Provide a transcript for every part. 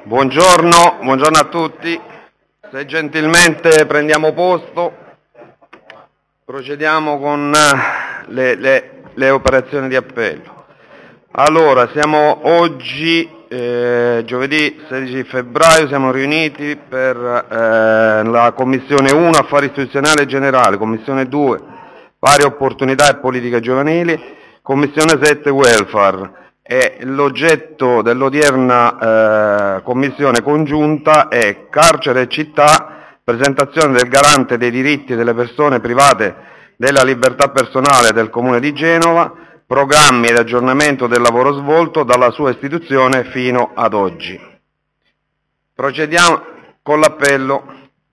Buongiorno a tutti. Se gentilmente prendiamo posto, procediamo con le operazioni di appello. Allora, siamo oggi, giovedì 16 febbraio, siamo riuniti per la Commissione 1 Affari Istituzionali e Generali, Commissione 2 Pari Opportunità e Politiche Giovanili, Commissione 7 Welfare. E l'oggetto dell'odierna commissione congiunta è carcere e città, presentazione del garante dei diritti delle persone private della libertà personale del Comune di Genova, programmi ed aggiornamento del lavoro svolto dalla sua istituzione fino ad oggi. Procediamo con l'appello.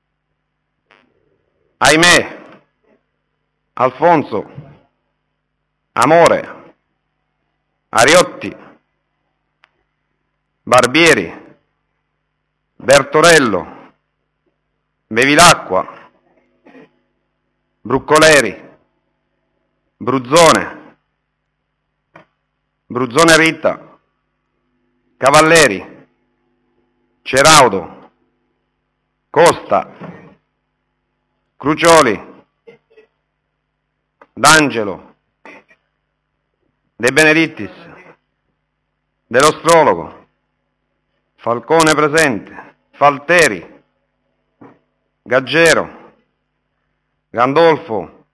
Ahimè, Alfonso, Amore, Ariotti, Barbieri, Bertorello, Bevilacqua, Bruccoleri, Bruzzone Rita, Cavalleri, Ceraudo, Costa, Crucioli, D'Angelo, De Benedittis, Dell'Ostrologo, Falcone presente, Falteri, Gaggero, Gandolfo,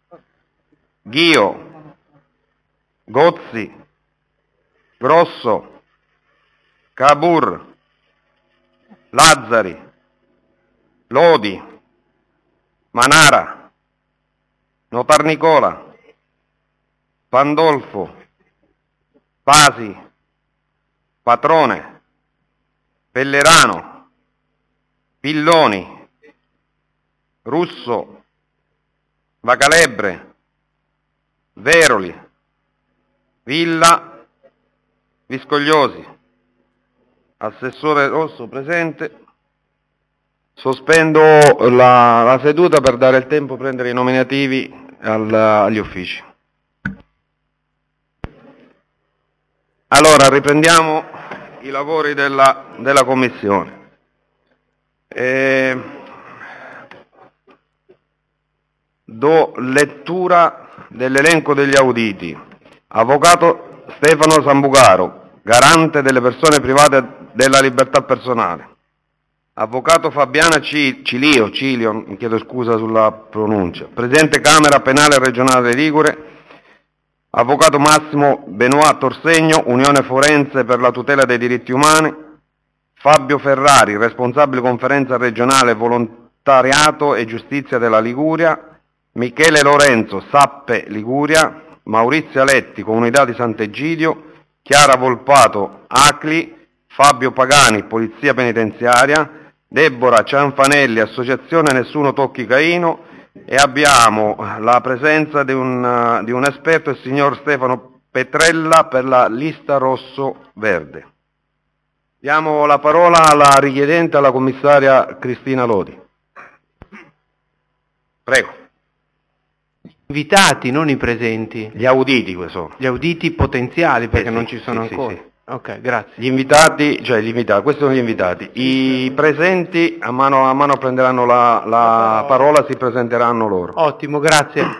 Ghio, Gozzi, Grosso, Cabur, Lazzari, Lodi, Manara, Notarnicola, Pandolfo, Pasi, Patrone, Pellerano, Pilloni, Russo, Vacalebre, Veroli, Villa, Viscogliosi. Assessore Rosso presente. Sospendo la seduta per dare il tempo a prendere i nominativi agli uffici. Allora, riprendiamo i lavori della Commissione. Do lettura dell'elenco degli auditi. Avvocato Stefano Sambucaro, garante delle persone private della libertà personale. Avvocato Fabiana Cilio, mi chiedo scusa sulla pronuncia, Presidente Camera Penale Regionale Ligure. Avvocato Massimo Benoit Torsegno, Unione Forense per la tutela dei diritti umani. Fabio Ferrari, responsabile conferenza regionale volontariato e giustizia della Liguria. Michele Lorenzo, Sappe Liguria. Maurizio Aletti, Comunità di Sant'Egidio. Chiara Volpato, ACLI. Fabio Pagani, Polizia Penitenziaria. Deborah Cianfanelli, Associazione Nessuno Tocchi Caino. E abbiamo la presenza di un esperto, il signor Stefano Petrella, per la lista rosso-verde. Diamo la parola alla richiedente, alla commissaria Cristina Lodi. Prego. Invitati, non i presenti. Gli auditi sono. Gli auditi potenziali, perché sì, non ci sono sì, ancora. Sì. Ok, grazie. Gli invitati, questi sono gli invitati. I presenti a mano prenderanno la parola, si presenteranno loro. Ottimo, grazie.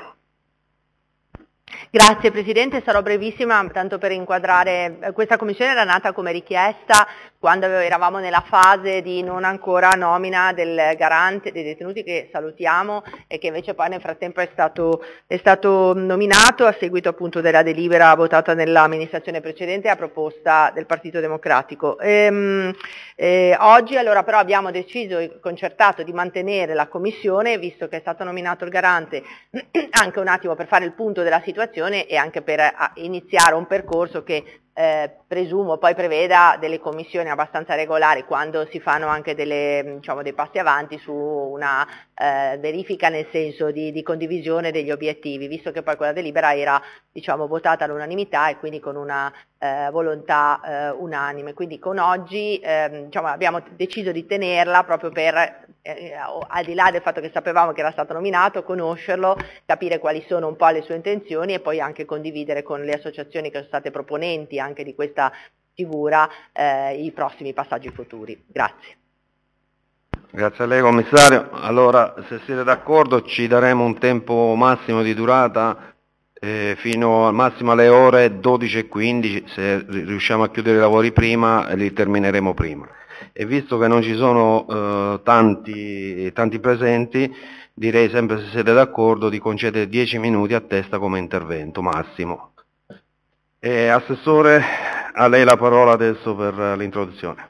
Grazie Presidente, sarò brevissima, tanto per inquadrare. Questa commissione era nata come richiesta quando eravamo nella fase di non ancora nomina del garante dei detenuti, che salutiamo e che invece poi nel frattempo è stato nominato a seguito appunto della delibera votata nell'amministrazione precedente a proposta del Partito Democratico. Oggi allora però abbiamo deciso e concertato di mantenere la commissione, visto che è stato nominato il garante, anche un attimo per fare il punto della situazione e anche per iniziare un percorso che presumo poi preveda delle commissioni abbastanza regolari, quando si fanno anche dei passi avanti su una verifica, nel senso di condivisione degli obiettivi, visto che poi quella delibera era votata all'unanimità e quindi con una volontà unanime. Quindi con oggi abbiamo deciso di tenerla proprio per al di là del fatto che sapevamo che era stato nominato, conoscerlo, capire quali sono un po' le sue intenzioni e poi anche condividere con le associazioni che sono state proponenti anche di questa sfigura i prossimi passaggi futuri. Grazie. Grazie a lei commissario. Allora, se siete d'accordo, ci daremo un tempo massimo di durata fino al massimo alle ore 12:15, se riusciamo a chiudere i lavori prima li termineremo prima. E visto che non ci sono tanti presenti, direi, sempre se siete d'accordo, di concedere 10 minuti a testa come intervento massimo. Assessore, a lei la parola adesso per l'introduzione.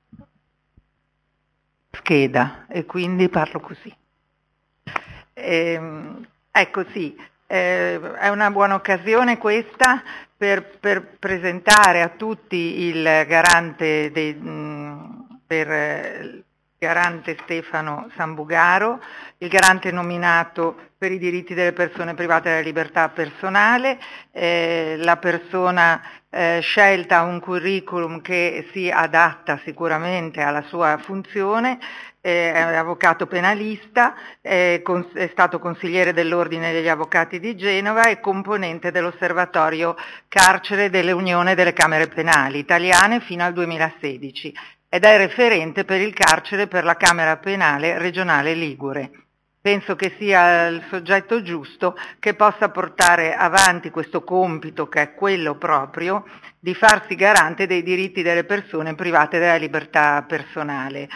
Scheda e quindi parlo così. Ecco, sì, è una buona occasione questa per presentare a tutti il garante garante Stefano Sambugaro, il garante nominato per i diritti delle persone private della libertà personale, la persona scelta ha un curriculum che si adatta sicuramente alla sua funzione, è avvocato penalista, è stato consigliere dell'Ordine degli Avvocati di Genova e componente dell'Osservatorio Carcere dell'Unione delle Camere Penali Italiane fino al 2016 ed è referente per il carcere per la Camera Penale Regionale Ligure. Penso che sia il soggetto giusto che possa portare avanti questo compito, che è quello proprio di farsi garante dei diritti delle persone private della libertà personale.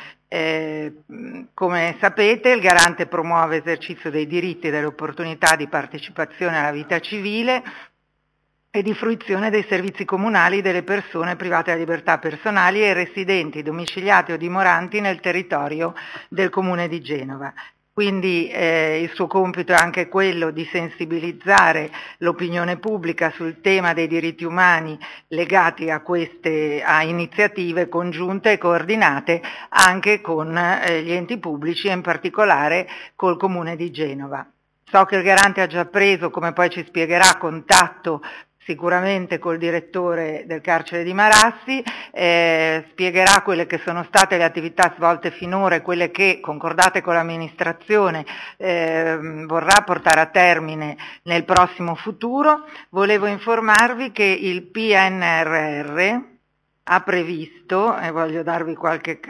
Come sapete, il garante promuove esercizio dei diritti e delle opportunità di partecipazione alla vita civile e di fruizione dei servizi comunali delle persone private della libertà personali e residenti, domiciliati o dimoranti nel territorio del Comune di Genova. Quindi il suo compito è anche quello di sensibilizzare l'opinione pubblica sul tema dei diritti umani legati a iniziative congiunte e coordinate anche con gli enti pubblici e in particolare col Comune di Genova. So che il garante ha già preso, come poi ci spiegherà, contatto sicuramente col direttore del carcere di Marassi, spiegherà quelle che sono state le attività svolte finora e quelle che, concordate con l'amministrazione, vorrà portare a termine nel prossimo futuro. Volevo informarvi che il PNRR ha previsto, e voglio darvi qualche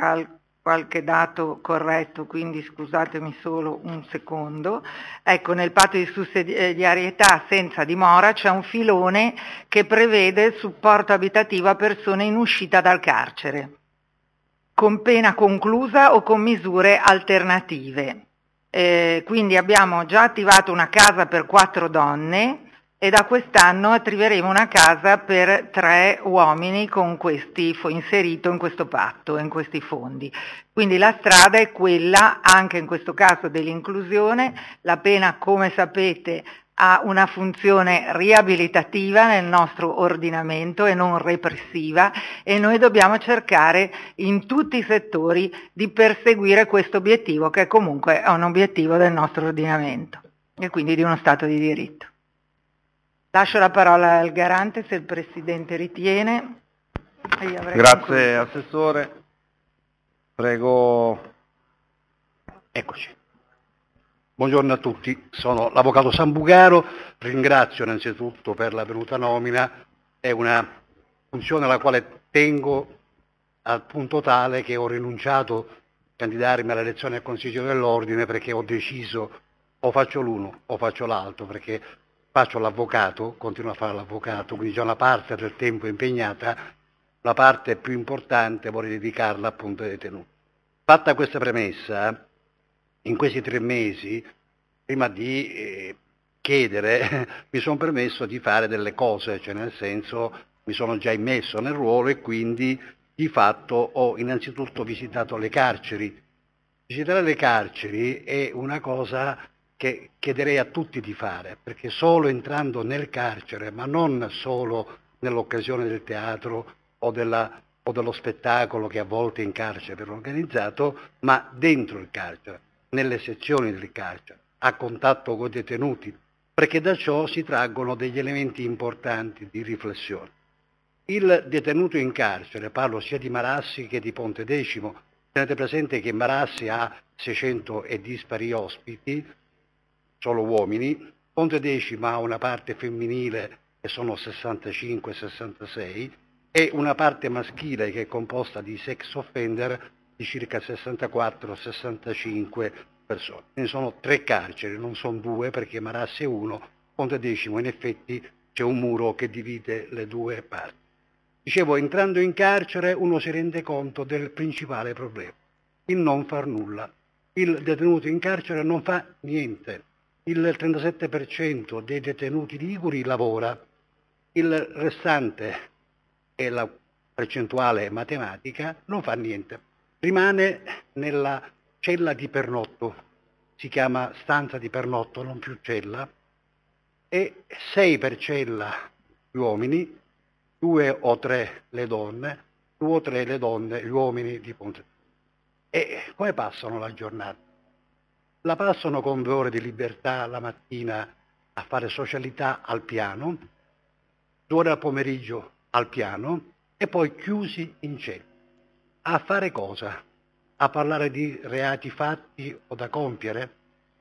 dato corretto, quindi scusatemi solo un secondo. Ecco, nel patto di sussidiarietà senza dimora c'è un filone che prevede il supporto abitativo a persone in uscita dal carcere, con pena conclusa o con misure alternative. Quindi abbiamo già attivato una casa per 4 donne e da quest'anno attiveremo una casa per 3 uomini inserito in questo patto, in questi fondi. Quindi la strada è quella, anche in questo caso, dell'inclusione. La pena, come sapete, ha una funzione riabilitativa nel nostro ordinamento e non repressiva, e noi dobbiamo cercare in tutti i settori di perseguire questo obiettivo, che comunque è un obiettivo del nostro ordinamento e quindi di uno Stato di diritto. Lascio la parola al garante, se il Presidente ritiene. Grazie Assessore. Prego. Eccoci. Buongiorno a tutti, sono l'Avvocato Sambugaro, ringrazio innanzitutto per la venuta nomina, è una funzione alla quale tengo al punto tale che ho rinunciato a candidarmi alle elezioni al Consiglio dell'Ordine perché ho deciso o faccio l'uno o faccio l'altro, perché faccio l'avvocato, continuo a fare l'avvocato, quindi già una parte del tempo impegnata, la parte più importante vorrei dedicarla appunto ai detenuti. Fatta questa premessa, in questi 3 mesi, prima di chiedere, mi sono permesso di fare delle cose, cioè nel senso mi sono già immesso nel ruolo e quindi di fatto ho innanzitutto visitato le carceri. Visitare le carceri è una cosa che chiederei a tutti di fare, perché solo entrando nel carcere, ma non solo nell'occasione del teatro o dello spettacolo che a volte in carcere è organizzato, ma dentro il carcere, nelle sezioni del carcere, a contatto con i detenuti, perché da ciò si traggono degli elementi importanti di riflessione. Il detenuto in carcere, parlo sia di Marassi che di Pontedecimo, tenete presente che Marassi ha 600 e dispari ospiti, solo uomini, Pontedecimo ha una parte femminile che sono 65-66, e una parte maschile che è composta di sex offender di circa 64-65 persone. Ne sono 3 carceri, non sono 2 perché Marassi è uno, Pontedecimo in effetti c'è un muro che divide le 2 parti. Dicevo, entrando in carcere uno si rende conto del principale problema, il non far nulla. Il detenuto in carcere non fa niente. Il 37% dei detenuti liguri lavora, il restante, e la percentuale matematica, non fa niente. Rimane nella cella di pernotto, si chiama stanza di pernotto, non più cella, e 6 per cella gli uomini, 2 o 3 le donne, 2 o 3 le donne, gli uomini di Ponte. E come passano la giornata? La passano con 2 ore di libertà la mattina a fare socialità al piano, 2 ore al pomeriggio al piano e poi chiusi in cella. A fare cosa? A parlare di reati fatti o da compiere?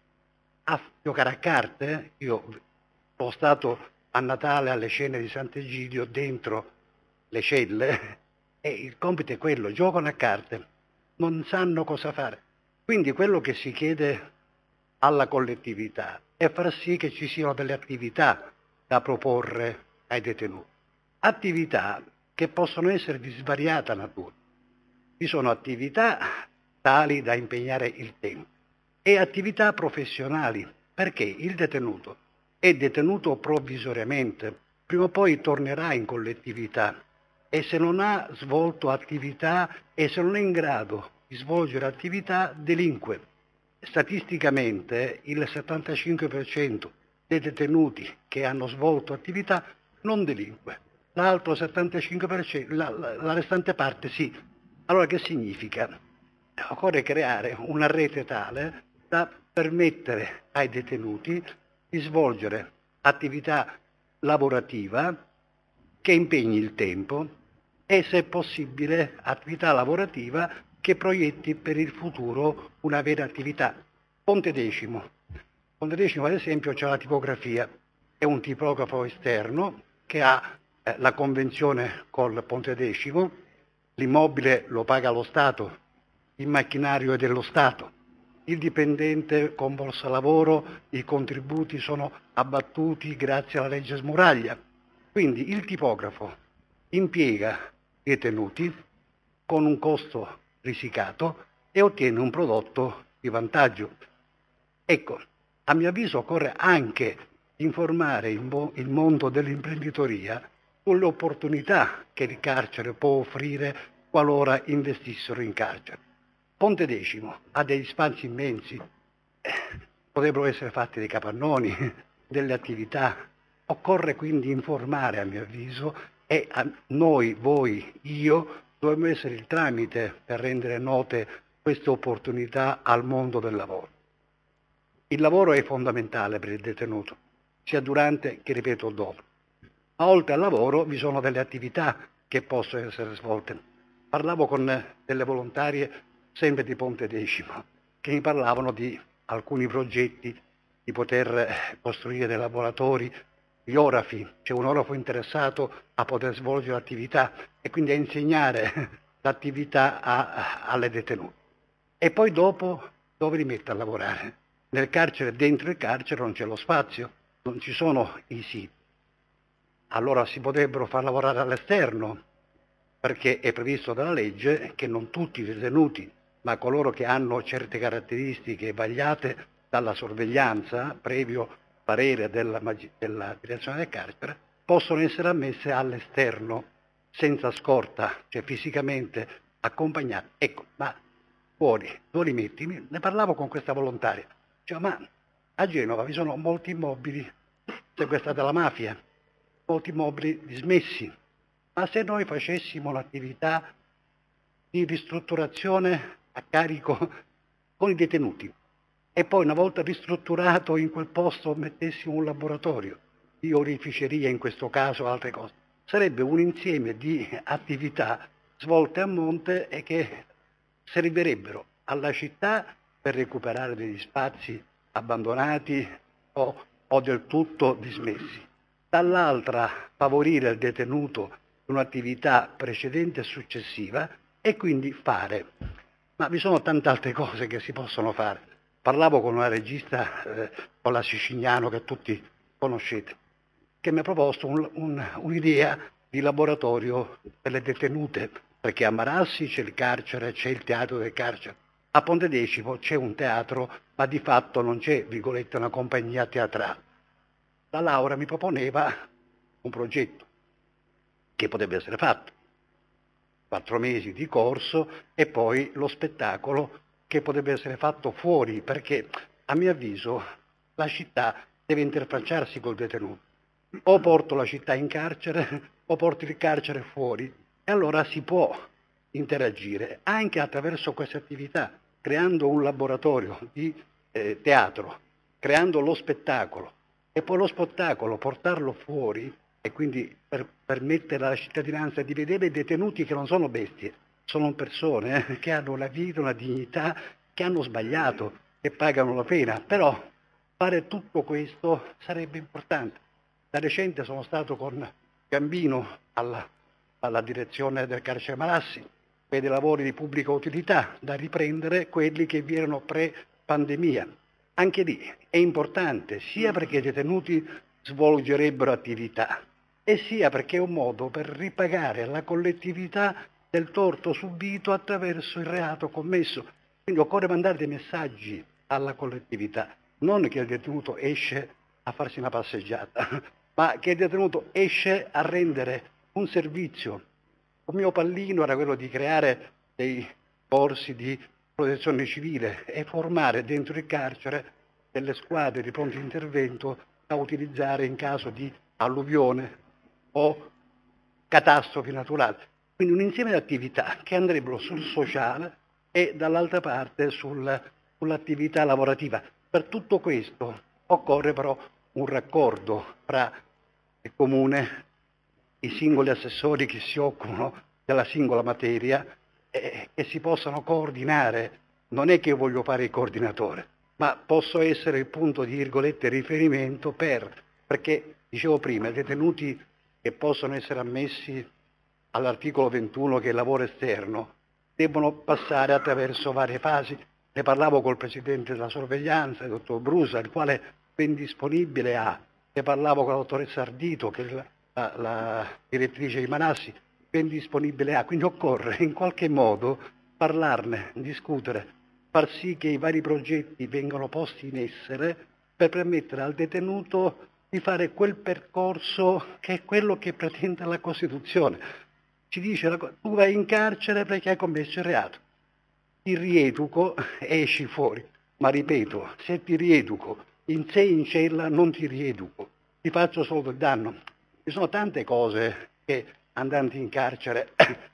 A giocare a carte? Io sono stato a Natale alle cene di Sant'Egidio dentro le celle e il compito è quello, giocano a carte, non sanno cosa fare. Quindi quello che si chiede alla collettività è far sì che ci siano delle attività da proporre ai detenuti. Attività che possono essere di svariata natura. Ci sono attività tali da impegnare il tempo e attività professionali, perché il detenuto è detenuto provvisoriamente, prima o poi tornerà in collettività e se non ha svolto attività e se non è in grado di svolgere attività delinque. Statisticamente il 75% dei detenuti che hanno svolto attività non delinque, l'altro 75%, la restante parte sì. Allora che significa? Occorre creare una rete tale da permettere ai detenuti di svolgere attività lavorativa che impegni il tempo e, se possibile, attività lavorativa che proietti per il futuro una vera attività. Pontedecimo, ad esempio, c'è la tipografia, è un tipografo esterno che ha la convenzione col Pontedecimo, l'immobile lo paga lo Stato, il macchinario è dello Stato, il dipendente con borsa lavoro, i contributi sono abbattuti grazie alla legge Smuraglia. Quindi il tipografo impiega detenuti con un costo risicato e ottiene un prodotto di vantaggio. Ecco, a mio avviso occorre anche informare il mondo dell'imprenditoria sulle opportunità che il carcere può offrire qualora investissero in carcere. Pontedecimo ha degli spazi immensi, potrebbero essere fatti dei capannoni, delle attività. Occorre quindi informare, a mio avviso, e a noi, voi, io, dovremmo essere il tramite per rendere note queste opportunità al mondo del lavoro. Il lavoro è fondamentale per il detenuto, sia durante che, ripeto, dopo. Ma oltre al lavoro vi sono delle attività che possono essere svolte. Parlavo con delle volontarie sempre di Pontedecimo, che mi parlavano di alcuni progetti, di poter costruire dei laboratori, gli orafi, c'è un orafo interessato a poter svolgere l'attività e quindi a insegnare l'attività alle detenute. E poi dopo dove li mette a lavorare? Nel carcere, dentro il carcere non c'è lo spazio, non ci sono i siti. Allora si potrebbero far lavorare all'esterno, perché è previsto dalla legge che non tutti i detenuti, ma coloro che hanno certe caratteristiche vagliate dalla sorveglianza, previo parere della direzione del carcere, possono essere ammesse all'esterno, senza scorta, cioè fisicamente accompagnati. Ecco, ma fuori, dove li metti? Ne parlavo con questa volontaria. Cioè, ma a Genova vi sono molti immobili sequestrati dalla mafia, molti immobili dismessi. Ma se noi facessimo un'attività di ristrutturazione a carico con i detenuti e poi una volta ristrutturato in quel posto mettessimo un laboratorio di oreficeria, in questo caso altre cose, sarebbe un insieme di attività svolte a monte e che servirebbero alla città per recuperare degli spazi abbandonati o del tutto dismessi. Dall'altra favorire il detenuto un'attività precedente e successiva e quindi fare. Ma vi sono tante altre cose che si possono fare. Parlavo con una regista, con la Sicignano, che tutti conoscete, che mi ha proposto un'idea di laboratorio per le detenute, perché a Marassi c'è il carcere, c'è il teatro del carcere. A Pontedecimo c'è un teatro, ma di fatto non c'è, virgolette, una compagnia teatrale. La Laura mi proponeva un progetto che potrebbe essere fatto. 4 mesi di corso e poi lo spettacolo che potrebbe essere fatto fuori, perché a mio avviso la città deve interfacciarsi col detenuto. O porto la città in carcere o porto il carcere fuori, e allora si può interagire anche attraverso queste attività, creando un laboratorio di teatro, creando lo spettacolo e poi lo spettacolo portarlo fuori, e quindi permettere alla cittadinanza di vedere i detenuti che non sono bestie, sono persone che hanno una vita, una dignità, che hanno sbagliato, che pagano la pena, però fare tutto questo sarebbe importante. Da recente sono stato con Gambino alla direzione del carcere Marassi per dei lavori di pubblica utilità, da riprendere quelli che vi erano pre-pandemia. Anche lì è importante, sia perché i detenuti svolgerebbero attività, e sia perché è un modo per ripagare alla collettività del torto subito attraverso il reato commesso. Quindi occorre mandare dei messaggi alla collettività, non che il detenuto esce a farsi una passeggiata, ma che il detenuto esce a rendere un servizio. Il mio pallino era quello di creare dei corsi di protezione civile e formare dentro il carcere delle squadre di pronto intervento da utilizzare in caso di alluvione o catastrofi naturali. Quindi un insieme di attività che andrebbero sul sociale e dall'altra parte sull'attività lavorativa. Per tutto questo occorre però un raccordo fra il comune, i singoli assessori che si occupano della singola materia, che si possano coordinare. Non è che io voglio fare il coordinatore, ma posso essere il punto di virgolette riferimento perché dicevo prima, i detenuti che possono essere ammessi all'articolo 21, che è il lavoro esterno, debbono passare attraverso varie fasi. Ne parlavo col presidente della sorveglianza, il dottor Brusa, il quale ben disponibile ha. Ne parlavo con la dottoressa Ardito, che è la direttrice di Manassi, ben disponibile ha. Quindi occorre in qualche modo parlarne, discutere, far sì che i vari progetti vengano posti in essere per permettere al detenuto di fare quel percorso che è quello che pretende la Costituzione. Ci dice, tu vai in carcere perché hai commesso il reato, ti rieduco e esci fuori. Ma ripeto, se ti rieduco in cella non ti rieduco, ti faccio solo del danno. Ci sono tante cose che andando in carcere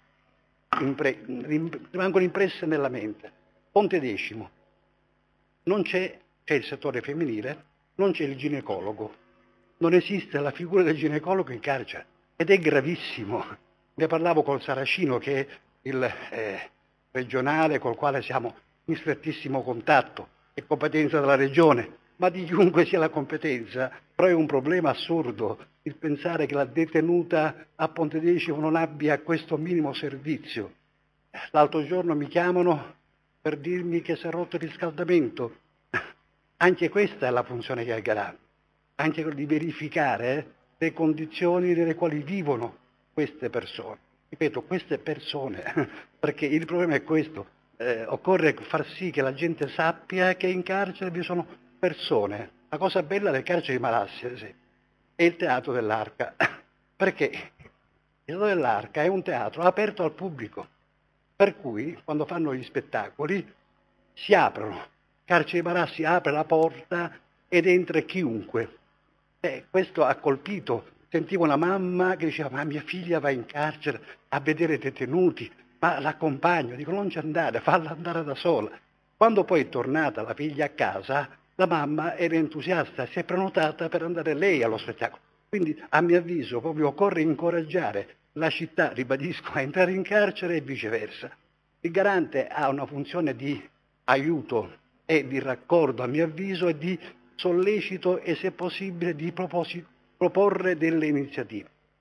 rimangono impresse nella mente. Pontedecimo, c'è il settore femminile, non c'è il ginecologo, non esiste la figura del ginecologo in carcere ed è gravissimo. Ne parlavo col Saracino, che è il regionale col quale siamo in strettissimo contatto, è competenza della regione, ma di chiunque sia la competenza, però è un problema assurdo il pensare che la detenuta a Pontedecimo non abbia questo minimo servizio. L'altro giorno mi chiamano per dirmi che si è rotto il riscaldamento. Anche questa è la funzione che ha il garante, anche quello di verificare le condizioni nelle quali vivono queste persone. Ripeto, queste persone, perché il problema è questo, occorre far sì che la gente sappia che in carcere vi sono persone. La cosa bella del carcere di Marassi, ad esempio, è il Teatro dell'Arca, perché il Teatro dell'Arca è un teatro aperto al pubblico, per cui quando fanno gli spettacoli si aprono. Il carcere di Marassi apre la porta ed entra chiunque. Questo ha colpito. Sentivo una mamma che diceva: ma mia figlia va in carcere a vedere detenuti, ma l'accompagno. Dico: non ci andare, falla andare da sola. Quando poi è tornata la figlia a casa, la mamma era entusiasta, si è prenotata per andare lei allo spettacolo. Quindi a mio avviso proprio occorre incoraggiare la città, ribadisco, a entrare in carcere e viceversa. Il garante ha una funzione di aiuto e di raccordo, a mio avviso, e di sollecito e, se possibile, di proporre delle iniziative.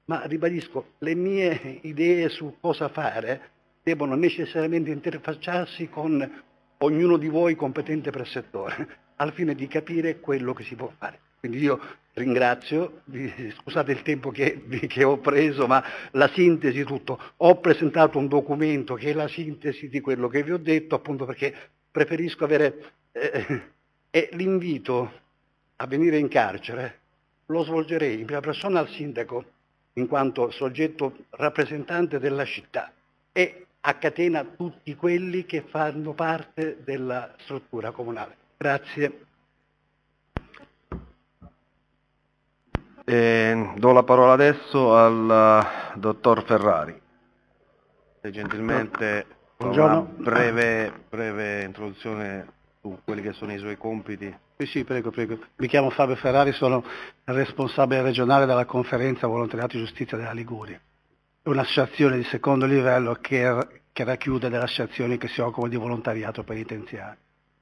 ma ribadisco, le mie idee su cosa fare devono necessariamente interfacciarsi con ognuno di voi competente per settore, al fine di capire quello che si può fare. Quindi io ringrazio, scusate il tempo che ho preso, ma la sintesi di tutto. Ho presentato un documento che è la sintesi di quello che vi ho detto, appunto perché preferisco avere... e l'invito a venire in carcere lo svolgerei in prima persona al sindaco, in quanto soggetto rappresentante della città, e a catena tutti quelli che fanno parte della struttura comunale. Grazie. Do la parola adesso al dottor Ferrari. Se gentilmente fa una breve introduzione su quelli che sono i suoi compiti. Sì, prego. Mi chiamo Fabio Ferrari, sono responsabile regionale della Conferenza Volontariato e Giustizia della Liguria. È un'associazione di secondo livello che racchiude delle associazioni che si occupano di volontariato penitenziario.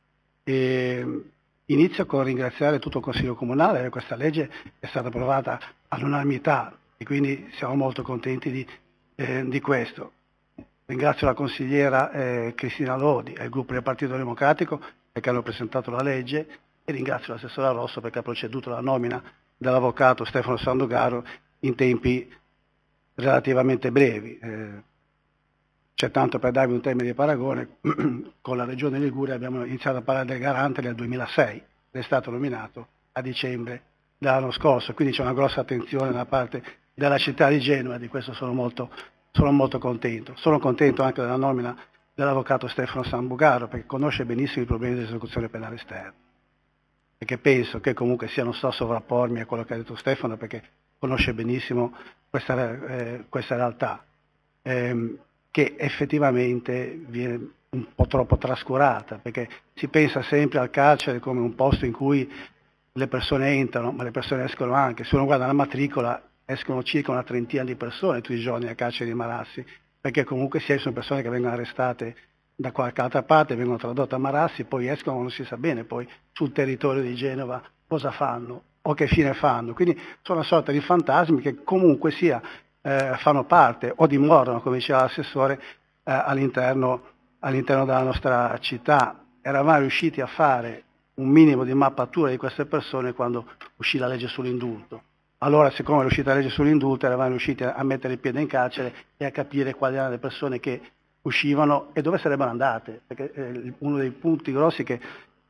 Inizio con ringraziare tutto il Consiglio Comunale, questa legge è stata approvata all'unanimità e quindi siamo molto contenti di questo. Ringrazio la consigliera Cristina Lodi e il gruppo del Partito Democratico perché hanno presentato la legge e ringrazio l'assessore Rosso perché ha proceduto alla nomina dell'avvocato Stefano Sandugaro in tempi relativamente brevi. C'è tanto per darvi un termine di paragone, con la Regione Liguria abbiamo iniziato a parlare del garante nel 2006, ed è stato nominato a dicembre dell'anno scorso, quindi c'è una grossa attenzione da parte della città di Genova, di questo sono molto contento. Sono contento anche della nomina dell'avvocato Stefano Sambugaro perché conosce benissimo i problemi dell'esecuzione penale esterna, perché penso che comunque sia, non sto a sovrappormi a quello che ha detto Stefano perché conosce benissimo questa realtà. Che effettivamente viene un po' troppo trascurata, perché si pensa sempre al carcere come un posto in cui le persone entrano, ma le persone escono anche. Se uno guarda la matricola, escono circa una trentina di persone tutti i giorni al carcere di Marassi, perché comunque sono persone che vengono arrestate da qualche altra parte, vengono tradotte a Marassi, poi escono, non si sa bene poi sul territorio di Genova cosa fanno o che fine fanno. Quindi sono una sorta di fantasmi che comunque sia fanno parte o dimorano, come diceva l'assessore, all'interno della nostra città. Eravamo riusciti a fare un minimo di mappatura di queste persone quando uscì la legge sull'indulto. Allora, siccome è uscita la legge sull'indulto, eravamo riusciti a mettere il piede in carcere e a capire quali erano le persone che uscivano e dove sarebbero andate, perché uno dei punti grossi che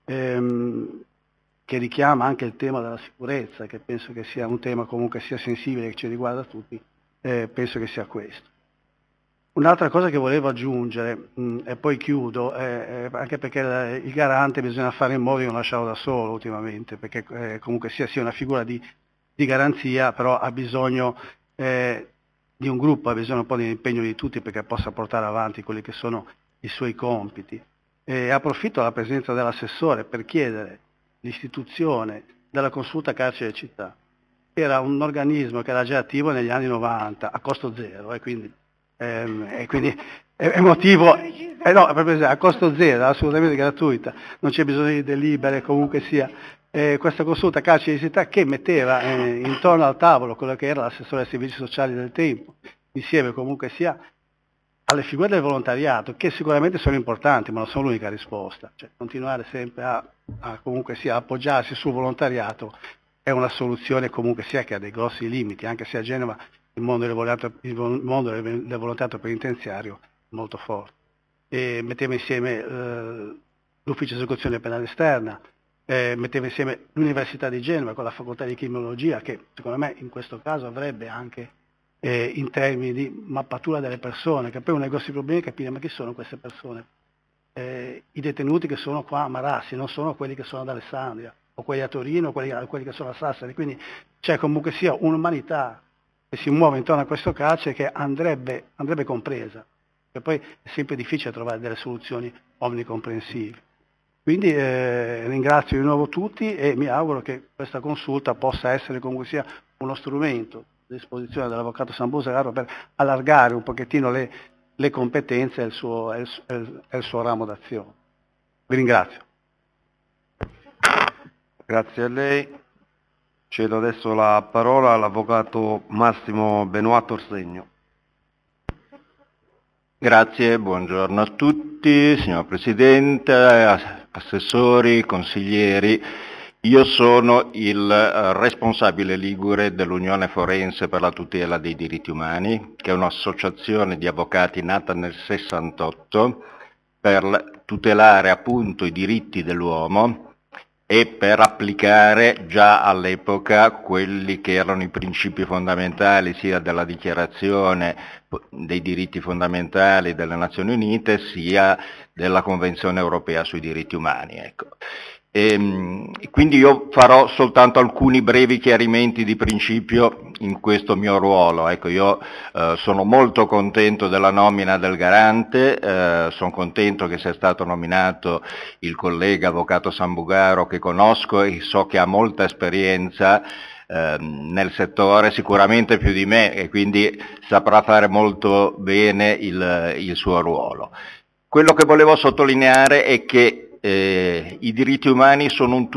richiama anche il tema della sicurezza, che penso che sia un tema comunque sia sensibile, che ci riguarda tutti, penso che sia questo. Un'altra cosa che volevo aggiungere, e poi chiudo, anche perché il garante bisogna fare in modo di non lasciarlo da solo ultimamente, perché comunque sia una figura di garanzia, però ha bisogno di un gruppo, ha bisogno un po' dell'impegno di tutti perché possa portare avanti quelli che sono i suoi compiti. Approfitto della presenza dell'assessore per chiedere l'istituzione della consulta carcere città. Era un organismo che era già attivo negli anni 90 a costo zero e quindi è motivo a costo zero, assolutamente gratuita, non c'è bisogno di delibere, comunque sia questa consulta carcere di città che metteva intorno al tavolo quello che era l'assessore ai servizi sociali del tempo, insieme comunque sia alle figure del volontariato, che sicuramente sono importanti, ma non sono l'unica risposta. Cioè, continuare sempre a comunque sia appoggiarsi sul volontariato è una soluzione comunque sia che ha dei grossi limiti, anche se a Genova il mondo del volontariato penitenziario è molto forte. Metteva insieme l'ufficio di esecuzione penale esterna, metteva insieme l'Università di Genova con la facoltà di criminologia, che secondo me in questo caso avrebbe anche in termini di mappatura delle persone, che poi uno dei grossi problemi è capire ma chi sono queste persone. I detenuti che sono qua a Marassi non sono quelli che sono ad Alessandria, o quelli a Torino, o quelli che sono a Sassari, quindi c'è comunque sia un'umanità che si muove intorno a questo carcere che andrebbe compresa, perché poi è sempre difficile trovare delle soluzioni omnicomprensive. Quindi ringrazio di nuovo tutti e mi auguro che questa consulta possa essere comunque sia uno strumento a disposizione dell'avvocato Sambugaro per allargare un pochettino le competenze e il suo ramo d'azione. Vi ringrazio. Grazie a lei. Cedo adesso la parola all'Avvocato Massimo Benoit Torsegno. Grazie, buongiorno a tutti, signor Presidente, assessori, consiglieri. Io sono il responsabile ligure dell'Unione Forense per la tutela dei diritti umani, che è un'associazione di avvocati nata nel 68 per tutelare appunto i diritti dell'uomo e per applicare già all'epoca quelli che erano i principi fondamentali sia della Dichiarazione dei diritti fondamentali delle Nazioni Unite sia della Convenzione Europea sui diritti umani. Ecco. Quindi io farò soltanto alcuni brevi chiarimenti di principio in questo mio ruolo. Ecco, io sono molto contento della nomina del Garante, sono contento che sia stato nominato il collega Avvocato Sambugaro, che conosco e so che ha molta esperienza nel settore, sicuramente più di me, e quindi saprà fare molto bene il suo ruolo. Quello che volevo sottolineare è che i diritti umani sono un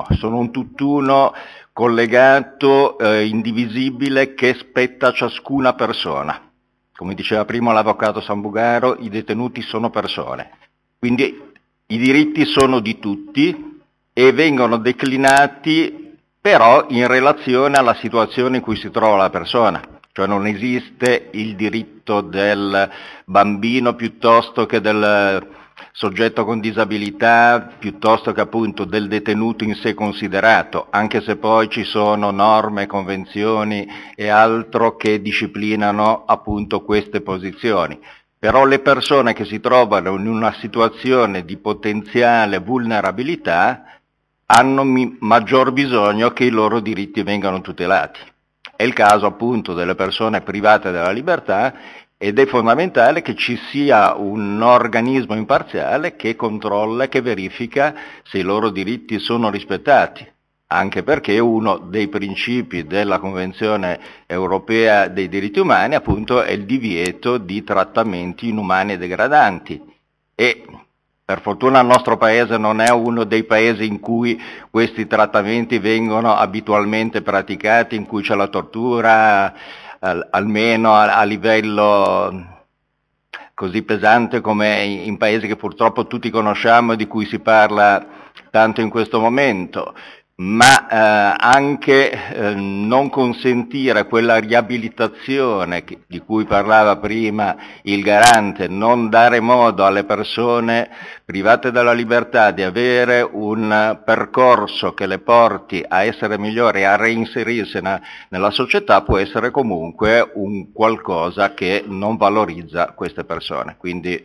tutt'uno collegato, indivisibile, che spetta a ciascuna persona. Come diceva prima l'Avvocato Sambugaro, i detenuti sono persone. Quindi i diritti sono di tutti e vengono declinati però in relazione alla situazione in cui si trova la persona. Cioè non esiste il diritto del bambino piuttosto che del soggetto con disabilità, piuttosto che appunto del detenuto in sé considerato, anche se poi ci sono norme, convenzioni e altro che disciplinano appunto queste posizioni. Però le persone che si trovano in una situazione di potenziale vulnerabilità hanno maggior bisogno che i loro diritti vengano tutelati. È il caso appunto delle persone private della libertà ed è fondamentale che ci sia un organismo imparziale che controlla e che verifica se i loro diritti sono rispettati, anche perché uno dei principi della Convenzione Europea dei diritti umani appunto è il divieto di trattamenti inumani e degradanti e per fortuna il nostro paese non è uno dei paesi in cui questi trattamenti vengono abitualmente praticati, in cui c'è la tortura, almeno a livello così pesante come in paesi che purtroppo tutti conosciamo e di cui si parla tanto in questo momento, ma anche non consentire quella riabilitazione di cui parlava prima il Garante, non dare modo alle persone private della libertà di avere un percorso che le porti a essere migliori e a reinserirsi nella società, può essere comunque un qualcosa che non valorizza queste persone. Quindi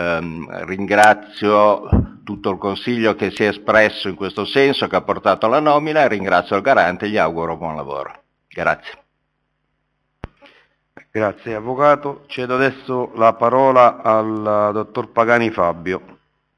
ringrazio tutto il Consiglio che si è espresso in questo senso, che ha portato alla nomina, e ringrazio il Garante e gli auguro buon lavoro. Grazie. Grazie Avvocato. Cedo adesso la parola al Dottor Pagani Fabio.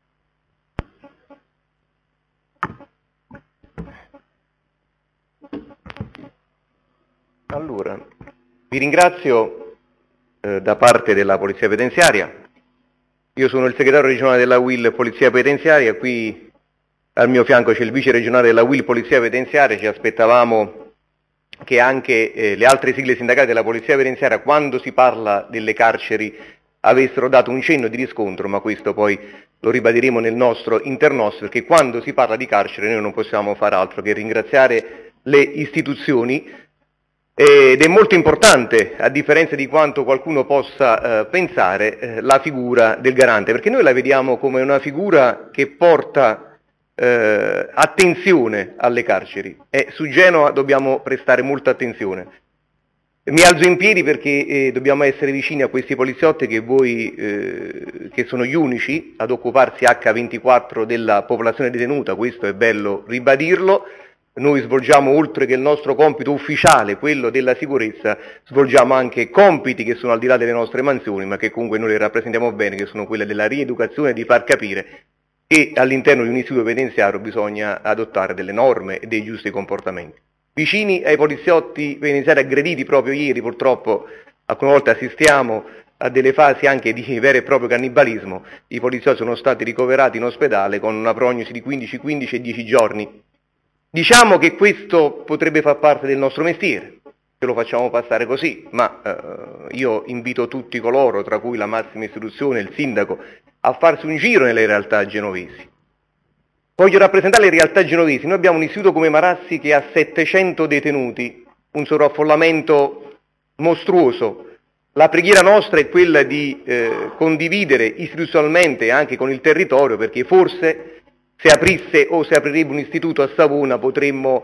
Allora, vi ringrazio da parte della Polizia Penitenziaria. Io sono il segretario regionale della UIL Polizia Penitenziaria, qui al mio fianco c'è il vice regionale della UIL Polizia Penitenziaria. Ci aspettavamo che anche le altre sigle sindacali della Polizia Penitenziaria, quando si parla delle carceri, avessero dato un cenno di riscontro, ma questo poi lo ribadiremo nel nostro internos, perché quando si parla di carcere noi non possiamo fare altro che ringraziare le istituzioni. Ed è molto importante, a differenza di quanto qualcuno possa pensare, la figura del Garante, perché noi la vediamo come una figura che porta attenzione alle carceri e su Genova dobbiamo prestare molta attenzione. Mi alzo in piedi perché dobbiamo essere vicini a questi poliziotti che sono gli unici ad occuparsi H24 della popolazione detenuta, questo è bello ribadirlo. Noi svolgiamo, oltre che il nostro compito ufficiale, quello della sicurezza, svolgiamo anche compiti che sono al di là delle nostre mansioni, ma che comunque noi le rappresentiamo bene, che sono quelle della rieducazione, di far capire che all'interno di un istituto penitenziario bisogna adottare delle norme e dei giusti comportamenti. Vicini ai poliziotti penitenziari aggrediti proprio ieri, purtroppo alcune volte assistiamo a delle fasi anche di vero e proprio cannibalismo. I poliziotti sono stati ricoverati in ospedale con una prognosi di 15 e 10 giorni. Diciamo che questo potrebbe far parte del nostro mestiere, ce lo facciamo passare così, ma io invito tutti coloro, tra cui la massima istituzione, il sindaco, a farsi un giro nelle realtà genovesi. Voglio rappresentare le realtà genovesi. Noi abbiamo un istituto come Marassi che ha 700 detenuti, un sovraffollamento mostruoso. La preghiera nostra è quella di condividere istituzionalmente anche con il territorio, perché forse se aprisse o se aprirebbe un istituto a Savona potremmo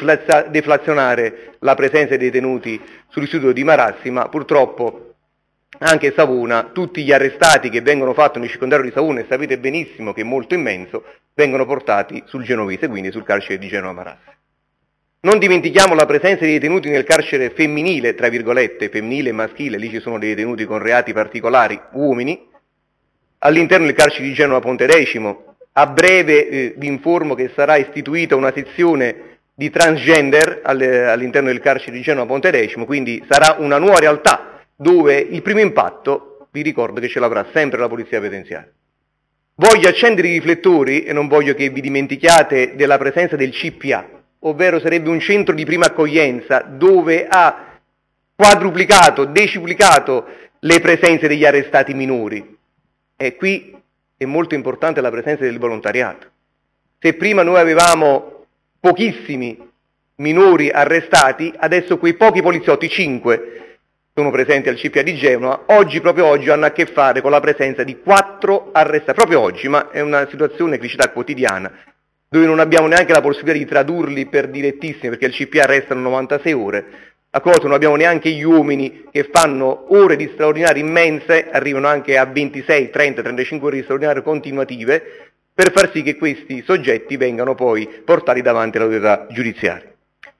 deflazionare la presenza dei detenuti sull'istituto di Marassi, ma purtroppo anche Savona, tutti gli arrestati che vengono fatti nel circondario di Savona, e sapete benissimo che è molto immenso, vengono portati sul genovese, quindi sul carcere di Genova Marassi. Non dimentichiamo la presenza dei detenuti nel carcere femminile, tra virgolette, femminile e maschile, lì ci sono dei detenuti con reati particolari, uomini, all'interno del carcere di Genova Pontedecimo. A breve vi informo che sarà istituita una sezione di transgender all'interno del carcere di Genova Pontedecimo, quindi sarà una nuova realtà dove il primo impatto, vi ricordo che ce l'avrà sempre la Polizia Penitenziaria. Voglio accendere i riflettori e non voglio che vi dimentichiate della presenza del CPA, ovvero sarebbe un centro di prima accoglienza dove ha quadruplicato, deciplicato le presenze degli arrestati minori. E qui è molto importante la presenza del volontariato. Se prima noi avevamo pochissimi minori arrestati, adesso quei pochi poliziotti, 5, sono presenti al CPA di Genova, proprio oggi hanno a che fare con la presenza di 4 arrestati, proprio oggi, ma è una situazione, criticità quotidiana, dove non abbiamo neanche la possibilità di tradurli per direttissimi, perché il CPA restano 96 ore, a cosa non abbiamo neanche gli uomini che fanno ore di straordinarie immense, arrivano anche a 26, 30, 35 ore di straordinarie continuative, per far sì che questi soggetti vengano poi portati davanti all'autorità giudiziaria.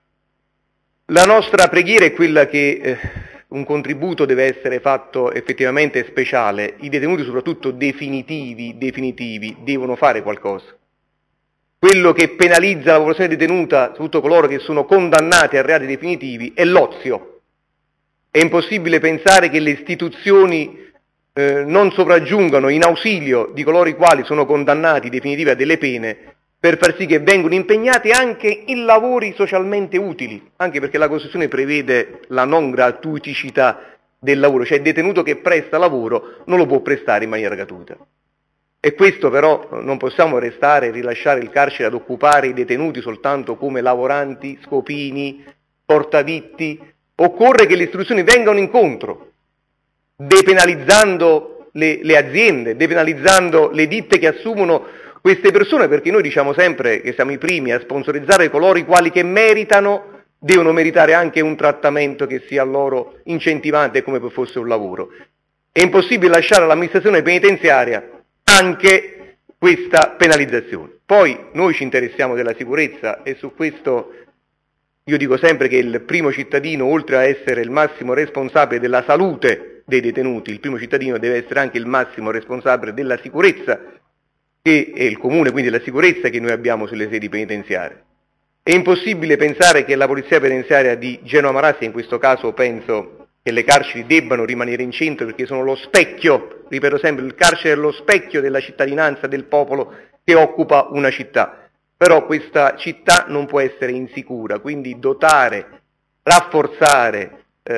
La nostra preghiera è quella che un contributo deve essere fatto effettivamente speciale, i detenuti soprattutto definitivi, devono fare qualcosa. Quello che penalizza la popolazione detenuta, soprattutto coloro che sono condannati a reati definitivi, è l'ozio. È impossibile pensare che le istituzioni non sopraggiungano in ausilio di coloro i quali sono condannati definitivamente a delle pene, per far sì che vengano impegnati anche in lavori socialmente utili, anche perché la Costituzione prevede la non gratuiticità del lavoro, cioè il detenuto che presta lavoro non lo può prestare in maniera gratuita. E questo però non possiamo restare e rilasciare il carcere ad occupare i detenuti soltanto come lavoranti, scopini, portavitti. Occorre che le istituzioni vengano incontro, depenalizzando le aziende, depenalizzando le ditte che assumono queste persone, perché noi diciamo sempre che siamo i primi a sponsorizzare coloro i quali che meritano, devono meritare anche un trattamento che sia loro incentivante come se fosse un lavoro. È impossibile lasciare all'amministrazione penitenziaria anche questa penalizzazione. Poi noi ci interessiamo della sicurezza e su questo io dico sempre che il primo cittadino, oltre a essere il massimo responsabile della salute dei detenuti, il primo cittadino deve essere anche il massimo responsabile della sicurezza, che è il comune, quindi la sicurezza che noi abbiamo sulle sedi penitenziarie. È impossibile pensare che la Polizia Penitenziaria di Genova Marassi, in questo caso penso che le carceri debbano rimanere in centro perché sono lo specchio, ripeto sempre, il carcere è lo specchio della cittadinanza, del popolo che occupa una città. Però questa città non può essere insicura, quindi dotare, rafforzare,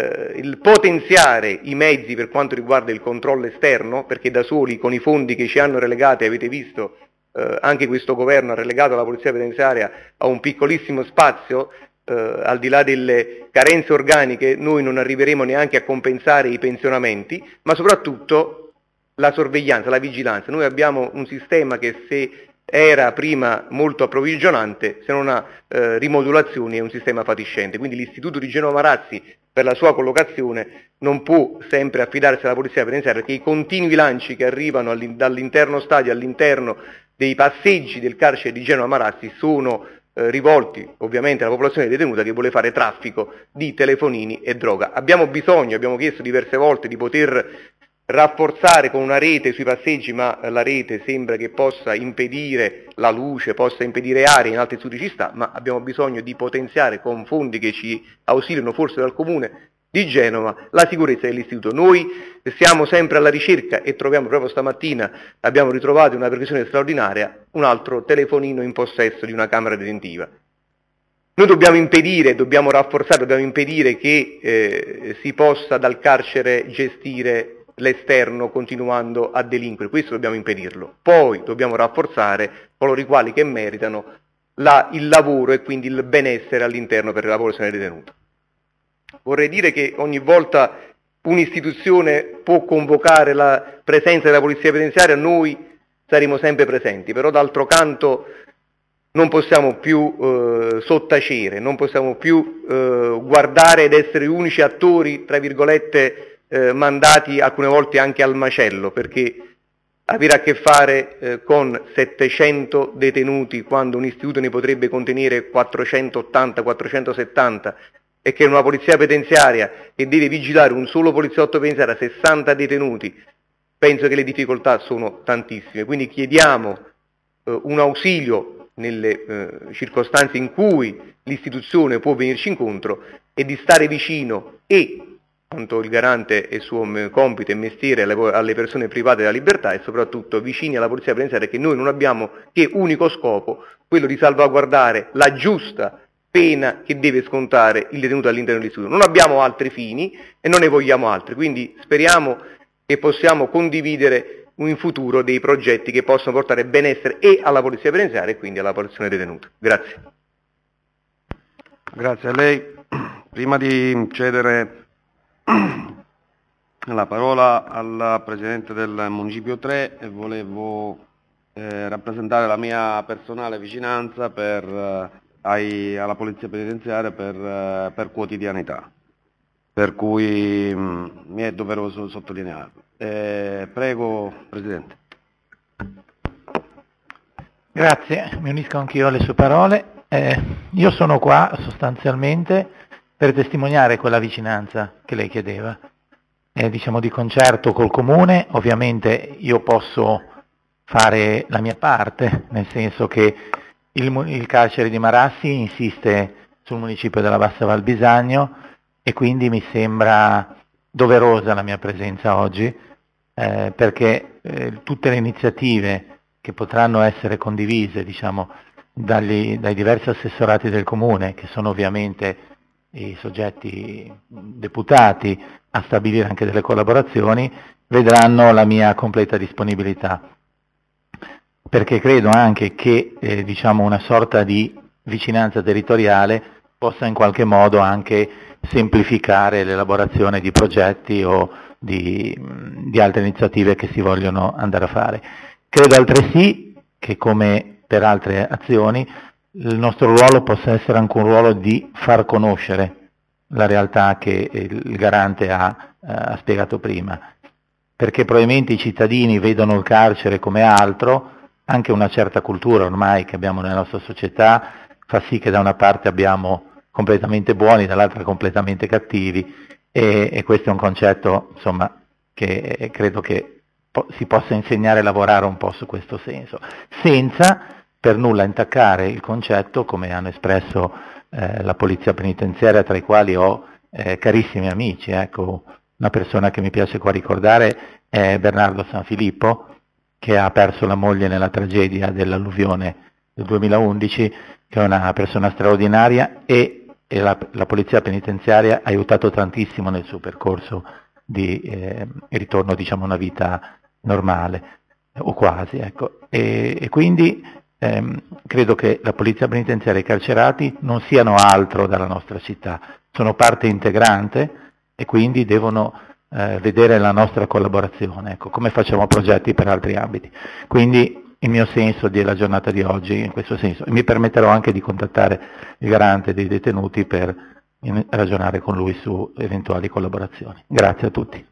il potenziare i mezzi per quanto riguarda il controllo esterno, perché da soli con i fondi che ci hanno relegati, avete visto, anche questo governo ha relegato la Polizia Penitenziaria a un piccolissimo spazio, al di là delle carenze organiche noi non arriveremo neanche a compensare i pensionamenti, ma soprattutto la sorveglianza, la vigilanza. Noi abbiamo un sistema che se era prima molto approvvigionante, se non ha rimodulazioni è un sistema fatiscente, quindi l'istituto di Genova Marassi per la sua collocazione non può sempre affidarsi alla Polizia Penitenziaria, perché i continui lanci che arrivano dall'interno stadio all'interno dei passeggi del carcere di Genova Marassi sono rivolti ovviamente alla popolazione detenuta che vuole fare traffico di telefonini e droga. Abbiamo bisogno, abbiamo chiesto diverse volte di poter rafforzare con una rete sui passeggi, ma la rete sembra che possa impedire la luce, possa impedire aria, in altri studi ci sta, ma abbiamo bisogno di potenziare con fondi che ci ausiliano forse dal comune di Genova la sicurezza dell'istituto. Noi siamo sempre alla ricerca e troviamo proprio stamattina, abbiamo ritrovato una perquisizione straordinaria, un altro telefonino in possesso di una camera detentiva. Noi dobbiamo impedire, dobbiamo rafforzare, dobbiamo impedire che si possa dal carcere gestire l'esterno continuando a delinquere, questo dobbiamo impedirlo. Poi dobbiamo rafforzare coloro i quali che meritano il lavoro e quindi il benessere all'interno per la popolazione detenuta. Vorrei dire che ogni volta un'istituzione può convocare la presenza della polizia penitenziaria, noi saremo sempre presenti, però d'altro canto non possiamo più sottacere, non possiamo più guardare ed essere unici attori, tra virgolette, mandati alcune volte anche al macello, perché avere a che fare con 700 detenuti quando un istituto ne potrebbe contenere 480, 470 e che una polizia penitenziaria che deve vigilare un solo poliziotto penitenziario a 60 detenuti, penso che le difficoltà sono tantissime, quindi chiediamo un ausilio nelle circostanze in cui l'istituzione può venirci incontro e di stare vicino e quanto il garante è suo compito e mestiere alle persone private della libertà e soprattutto vicini alla polizia penitenziaria, che noi non abbiamo che unico scopo, quello di salvaguardare la giusta pena che deve scontare il detenuto all'interno dell'istituto. Non abbiamo altri fini e non ne vogliamo altri, quindi speriamo che possiamo condividere in futuro dei progetti che possano portare benessere e alla polizia penitenziaria e quindi alla popolazione detenuta. Grazie. Grazie a lei. Prima di cedere la parola al Presidente del Municipio 3, volevo rappresentare la mia personale vicinanza alla Polizia Penitenziaria per quotidianità, per cui mi è doveroso sottolinearlo. Prego, Presidente. Grazie, mi unisco anch'io alle sue parole. Io sono qua sostanzialmente per testimoniare quella vicinanza che lei chiedeva. Diciamo di concerto col Comune, ovviamente io posso fare la mia parte, nel senso che il carcere di Marassi insiste sul municipio della Bassa Val Bisagno e quindi mi sembra doverosa la mia presenza oggi, perché tutte le iniziative che potranno essere condivise, diciamo, dai diversi assessorati del Comune, che sono ovviamente i soggetti deputati a stabilire anche delle collaborazioni, vedranno la mia completa disponibilità, perché credo anche che diciamo una sorta di vicinanza territoriale possa in qualche modo anche semplificare l'elaborazione di progetti o di altre iniziative che si vogliono andare a fare. Credo altresì che, come per altre azioni, il nostro ruolo possa essere anche un ruolo di far conoscere la realtà che il Garante ha spiegato prima, perché probabilmente i cittadini vedono il carcere come altro, anche una certa cultura ormai che abbiamo nella nostra società fa sì che da una parte abbiamo completamente buoni, dall'altra completamente cattivi, e questo è un concetto, insomma, che credo che si possa insegnare a lavorare un po' su questo senso, senza per nulla intaccare il concetto, come hanno espresso la polizia penitenziaria, tra i quali ho carissimi amici. Ecco, una persona che mi piace qua ricordare è Bernardo Sanfilippo, che ha perso la moglie nella tragedia dell'alluvione del 2011, che è una persona straordinaria e la polizia penitenziaria ha aiutato tantissimo nel suo percorso di ritorno, diciamo, a una vita normale, o quasi, ecco. E quindi credo che la polizia penitenziaria e i carcerati non siano altro dalla nostra città, sono parte integrante e quindi devono vedere la nostra collaborazione, ecco, come facciamo progetti per altri ambiti. Quindi il mio senso della giornata di oggi in questo senso, e mi permetterò anche di contattare il garante dei detenuti per ragionare con lui su eventuali collaborazioni. Grazie a tutti.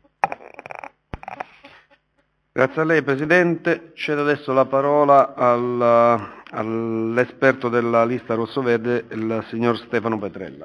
Grazie a lei, Presidente. Cedo adesso la parola all'esperto della lista rosso-verde, il signor Stefano Petrella.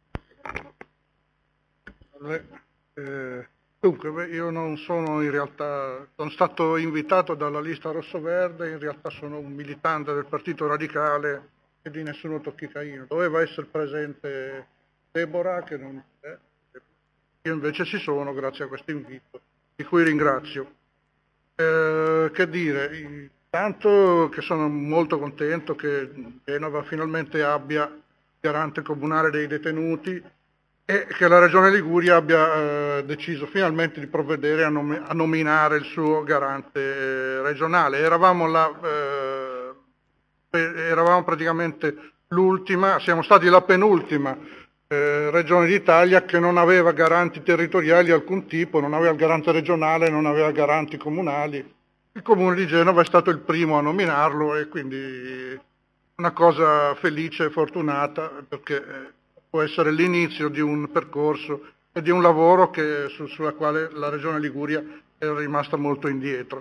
Dunque, io non sono in realtà, sono stato invitato dalla lista rosso-verde, in realtà sono un militante del Partito Radicale e di Nessuno Tocchi Caino. Doveva essere presente Deborah, che non è, io invece ci sono grazie a questo invito, di cui ringrazio. Che dire, tanto che sono molto contento che Genova finalmente abbia garante comunale dei detenuti, e che la Regione Liguria abbia deciso finalmente di provvedere a nominare il suo garante regionale. Eravamo praticamente l'ultima, siamo stati la penultima regione d'Italia che non aveva garanti territoriali di alcun tipo, non aveva il garante regionale, non aveva garanti comunali. Il Comune di Genova è stato il primo a nominarlo e quindi una cosa felice e fortunata, perché può essere l'inizio di un percorso e di un lavoro sulla quale la Regione Liguria è rimasta molto indietro.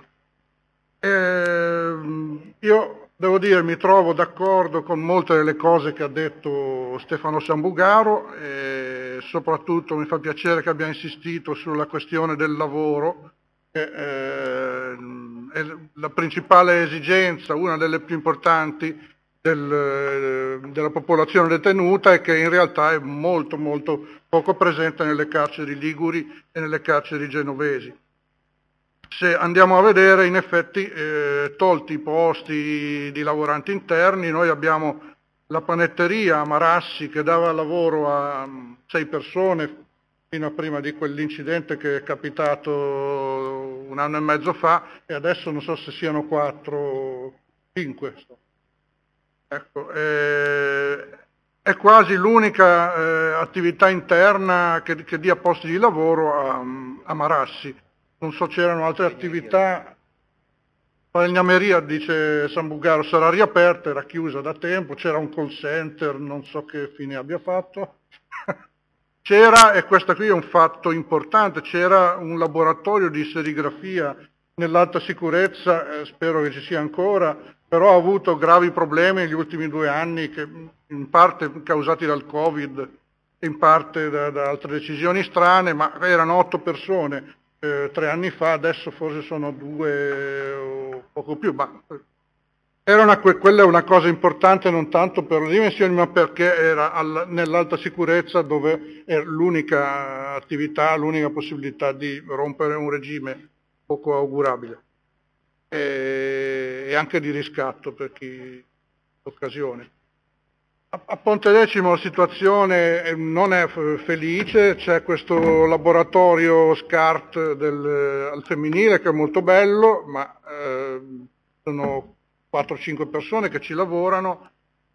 Io devo dire, mi trovo d'accordo con molte delle cose che ha detto Stefano Sambugaro, e soprattutto mi fa piacere che abbia insistito sulla questione del lavoro, che è la principale esigenza, una delle più importanti della popolazione detenuta, e che in realtà è molto molto poco presente nelle carceri liguri e nelle carceri genovesi. Se andiamo a vedere, in effetti, tolti i posti di lavoranti interni, noi abbiamo la panetteria a Marassi che dava lavoro a 6 persone fino a prima di quell'incidente che è capitato 1 anno e mezzo fa, e adesso non so se siano 4 o 5. Ecco, è quasi l'unica attività interna che dia posti di lavoro a Marassi. Non so, c'erano altre attività. Falegnameria, dice Sambugaro, sarà riaperta, era chiusa da tempo, c'era un call center, non so che fine abbia fatto. C'era, e questo qui è un fatto importante, c'era un laboratorio di serigrafia nell'alta sicurezza, spero che ci sia ancora, però ha avuto gravi problemi negli ultimi 2 anni, che in parte causati dal Covid e in parte da altre decisioni strane, ma erano 8 persone 3 anni fa, adesso forse sono 2 o poco più, ma quella è una cosa importante non tanto per le dimensioni, ma perché era nell'alta sicurezza, dove è l'unica attività, l'unica possibilità di rompere un regime poco augurabile, e anche di riscatto per chi l'occasione. A Pontedecimo la situazione non è felice, c'è questo laboratorio SCART al femminile che è molto bello, ma sono 4-5 persone che ci lavorano,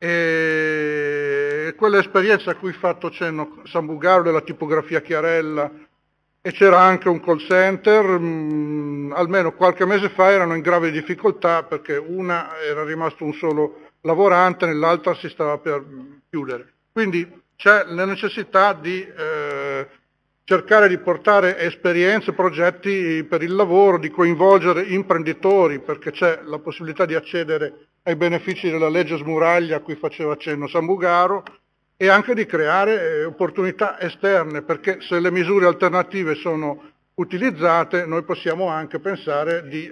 e quell'esperienza a cui ha fatto cenno Sambugaro della tipografia Chiarella, e c'era anche un call center, almeno qualche mese fa erano in grave difficoltà perché una era rimasto un solo lavorante, nell'altra si stava per chiudere. Quindi c'è la necessità di cercare di portare esperienze, progetti per il lavoro, di coinvolgere imprenditori, perché c'è la possibilità di accedere ai benefici della legge Smuraglia a cui faceva cenno Sambugaro, e anche di creare opportunità esterne, perché se le misure alternative sono utilizzate noi possiamo anche pensare di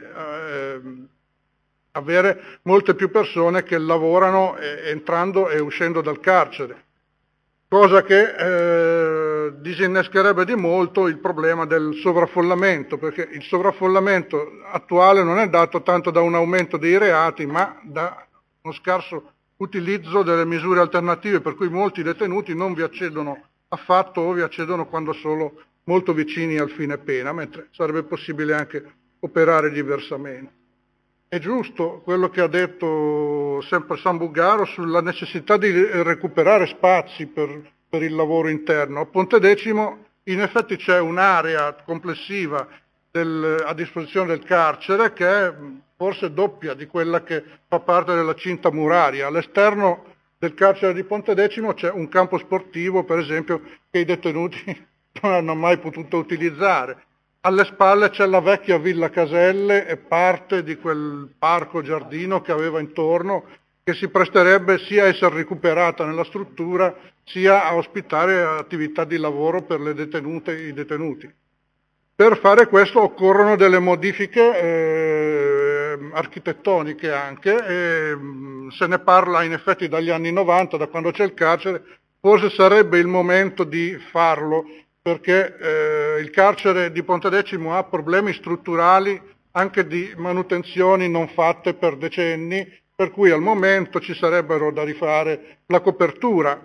avere molte più persone che lavorano entrando e uscendo dal carcere, cosa che disinnescherebbe di molto il problema del sovraffollamento, perché il sovraffollamento attuale non è dato tanto da un aumento dei reati, ma da uno scarso utilizzo delle misure alternative, per cui molti detenuti non vi accedono affatto o vi accedono quando sono molto vicini al fine pena, mentre sarebbe possibile anche operare diversamente. È giusto quello che ha detto sempre Sambugaro sulla necessità di recuperare spazi per il lavoro interno. A Pontedecimo in effetti c'è un'area complessiva a disposizione del carcere che è forse doppia di quella che fa parte della cinta muraria. All'esterno del carcere di Pontedecimo c'è un campo sportivo, per esempio, che i detenuti non hanno mai potuto utilizzare. Alle spalle c'è la vecchia Villa Caselle e parte di quel parco giardino che aveva intorno, che si presterebbe sia a essere recuperata nella struttura, sia a ospitare attività di lavoro per le detenute e i detenuti. Per fare questo occorrono delle modifiche architettoniche anche, e se ne parla in effetti dagli anni 90, da quando c'è il carcere. Forse sarebbe il momento di farlo, perché il carcere di Pontedecimo ha problemi strutturali anche di manutenzioni non fatte per decenni, per cui al momento ci sarebbero da rifare la copertura,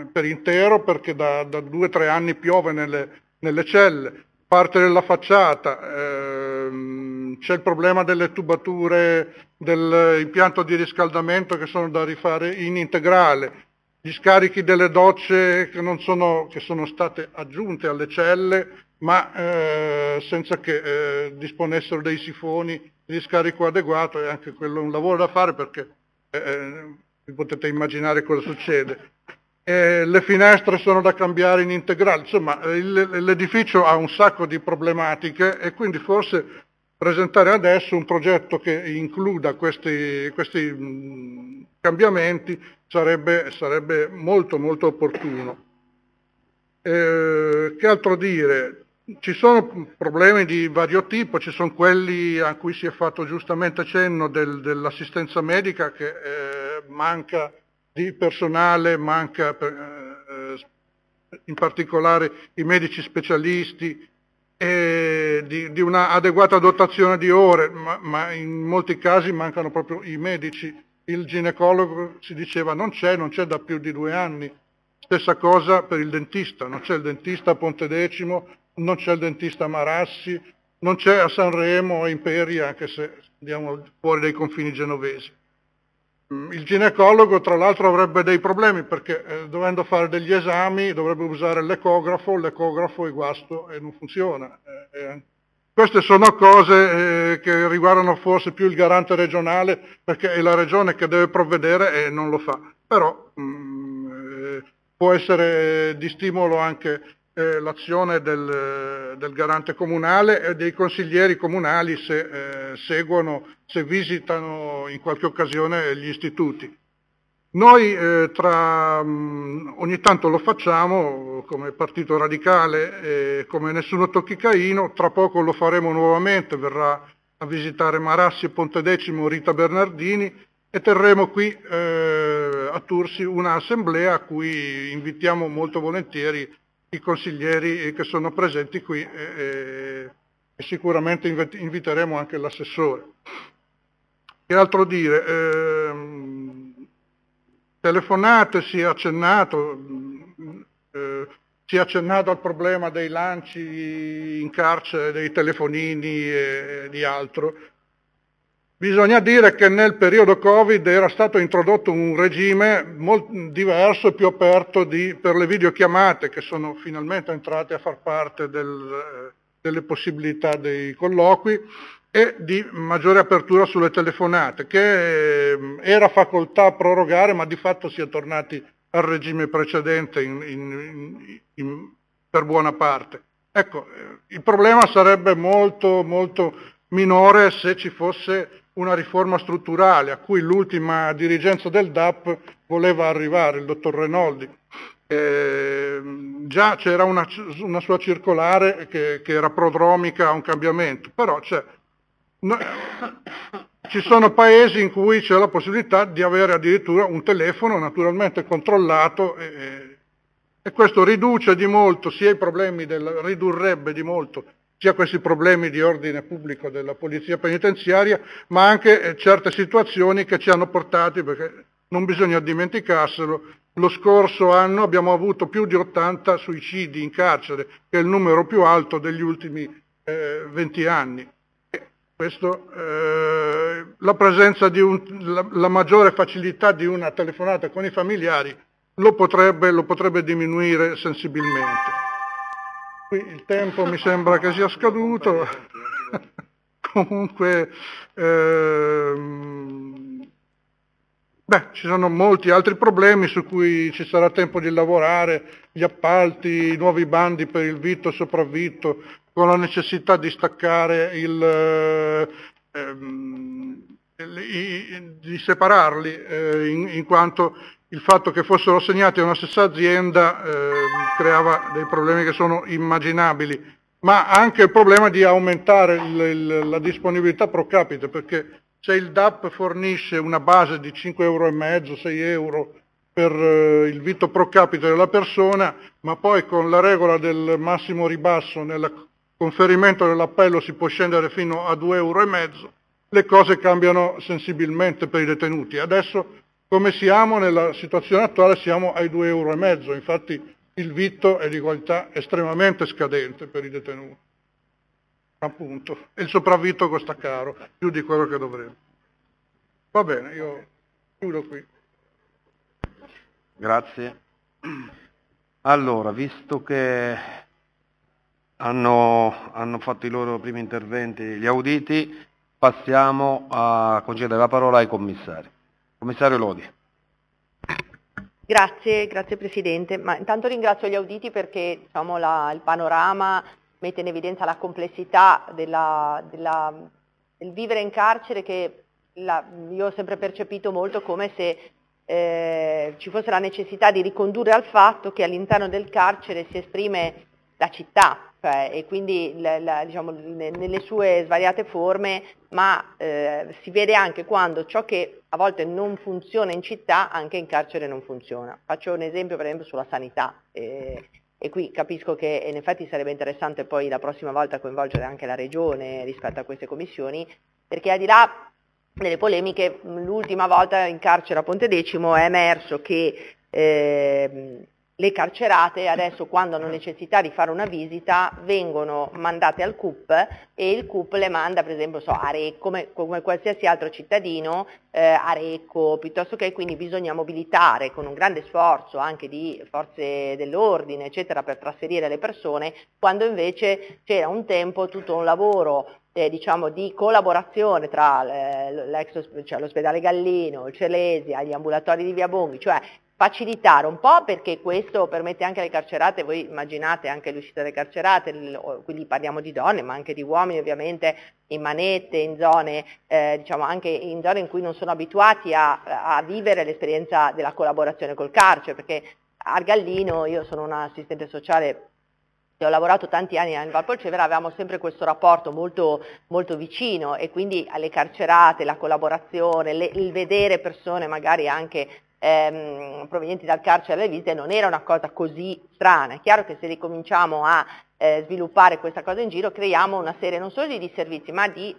per intero perché da 2 o 3 anni piove nelle celle, parte della facciata, c'è il problema delle tubature dell'impianto di riscaldamento che sono da rifare in integrale, gli scarichi delle docce che sono state aggiunte alle celle ma senza che disponessero dei sifoni di scarico adeguato, e anche quello è un lavoro da fare perché vi potete immaginare cosa succede. Le finestre sono da cambiare in integrale, insomma l'edificio ha un sacco di problematiche e quindi forse presentare adesso un progetto che includa questi cambiamenti sarebbe molto molto opportuno. Che altro dire? Ci sono problemi di vario tipo, ci sono quelli a cui si è fatto giustamente cenno dell'assistenza medica che manca di personale, manca in particolare i medici specialisti e di una adeguata dotazione di ore, ma in molti casi mancano proprio i medici. Il ginecologo si diceva non c'è da più di 2 anni. Stessa cosa per il dentista, non c'è il dentista a Pontedecimo, non c'è il dentista a Marassi, non c'è a Sanremo o a Imperia, anche se andiamo fuori dai confini genovesi. Il ginecologo tra l'altro avrebbe dei problemi perché dovendo fare degli esami dovrebbe usare l'ecografo è guasto e non funziona. Queste sono cose che riguardano forse più il garante regionale perché è la regione che deve provvedere e non lo fa, però può essere di stimolo anche l'azione del garante comunale e dei consiglieri comunali se visitano in qualche occasione gli istituti. Noi ogni tanto lo facciamo come Partito Radicale, come Nessuno Tocchi Caino, tra poco lo faremo nuovamente, verrà a visitare Marassi e Pontedecimo Rita Bernardini e terremo qui a Tursi un'assemblea a cui invitiamo molto volentieri i consiglieri che sono presenti qui e sicuramente inviteremo anche l'assessore. Che altro dire? Telefonate, si è accennato al problema dei lanci in carcere, dei telefonini e di altro. Bisogna dire che nel periodo Covid era stato introdotto un regime molto diverso e più aperto per le videochiamate che sono finalmente entrate a far parte delle possibilità dei colloqui e di maggiore apertura sulle telefonate, che era facoltà prorogare, ma di fatto si è tornati al regime precedente per buona parte. Ecco, il problema sarebbe molto, molto minore se ci fosse una riforma strutturale a cui l'ultima dirigenza del DAP voleva arrivare, il dottor Renoldi. Già c'era una sua circolare che era prodromica a un cambiamento, però ci sono paesi in cui c'è la possibilità di avere addirittura un telefono naturalmente controllato e questo riduce di molto sia i problemi ridurrebbe di molto sia questi problemi di ordine pubblico della polizia penitenziaria, ma anche certe situazioni che ci hanno portati, perché non bisogna dimenticarselo, lo scorso anno abbiamo avuto più di 80 suicidi in carcere, che è il numero più alto degli ultimi 20 anni. Questo, la presenza la maggiore facilità di una telefonata con i familiari lo potrebbe diminuire sensibilmente. Qui il tempo mi sembra che sia scaduto. Comunque ci sono molti altri problemi su cui ci sarà tempo di lavorare, gli appalti, i nuovi bandi per il vitto e sopravvitto, con la necessità di staccare di separarli, in quanto il fatto che fossero assegnati a una stessa azienda creava dei problemi che sono immaginabili, ma anche il problema di aumentare la disponibilità pro capite, perché se il DAP fornisce una base di 5,5 €, 6 € per il vitto pro capite della persona, ma poi con la regola del massimo ribasso nel conferimento dell'appello si può scendere fino a 2,5 €, le cose cambiano sensibilmente per i detenuti. Adesso come siamo nella situazione attuale, siamo ai 2,5 euro, infatti il vitto è di qualità estremamente scadente per i detenuti, appunto, e il sopravvitto costa caro, più di quello che dovrebbe. Va bene, io chiudo qui. Grazie. Allora, visto che hanno fatto i loro primi interventi gli auditi, passiamo a concedere la parola ai commissari. Commissario Lodi. Grazie Presidente. Ma intanto ringrazio gli auditi perché diciamo, il panorama mette in evidenza la complessità del vivere in carcere che io ho sempre percepito molto come se ci fosse la necessità di ricondurre al fatto che all'interno del carcere si esprime la città, cioè, e quindi diciamo, nelle sue svariate forme, ma si vede anche quando ciò che a volte non funziona in città, anche in carcere non funziona. Faccio un esempio per esempio sulla sanità, e qui capisco che in effetti sarebbe interessante poi la prossima volta coinvolgere anche la Regione rispetto a queste commissioni, perché al di là delle polemiche, l'ultima volta in carcere a Pontedecimo è emerso che le carcerate adesso quando hanno necessità di fare una visita vengono mandate al CUP e il CUP le manda per esempio a Recco, come qualsiasi altro cittadino a Recco, piuttosto che quindi bisogna mobilitare con un grande sforzo anche di forze dell'ordine eccetera per trasferire le persone, quando invece c'era un tempo tutto un lavoro diciamo di collaborazione tra l'ospedale Gallino, il Celesia, gli ambulatori di Via Bonghi, cioè facilitare un po' perché questo permette anche alle carcerate, voi immaginate anche l'uscita delle carcerate, quindi parliamo di donne ma anche di uomini ovviamente in manette, in zone diciamo anche in zone in cui non sono abituati a vivere l'esperienza della collaborazione col carcere, perché a Gallino io sono una assistente sociale ho lavorato tanti anni in Val Polcevera, avevamo sempre questo rapporto molto, molto vicino e quindi alle carcerate, la collaborazione, il vedere persone magari anche provenienti dal carcere alle visite non era una cosa così strana. È chiaro che se ricominciamo a sviluppare questa cosa in giro creiamo una serie non solo di disservizi ma di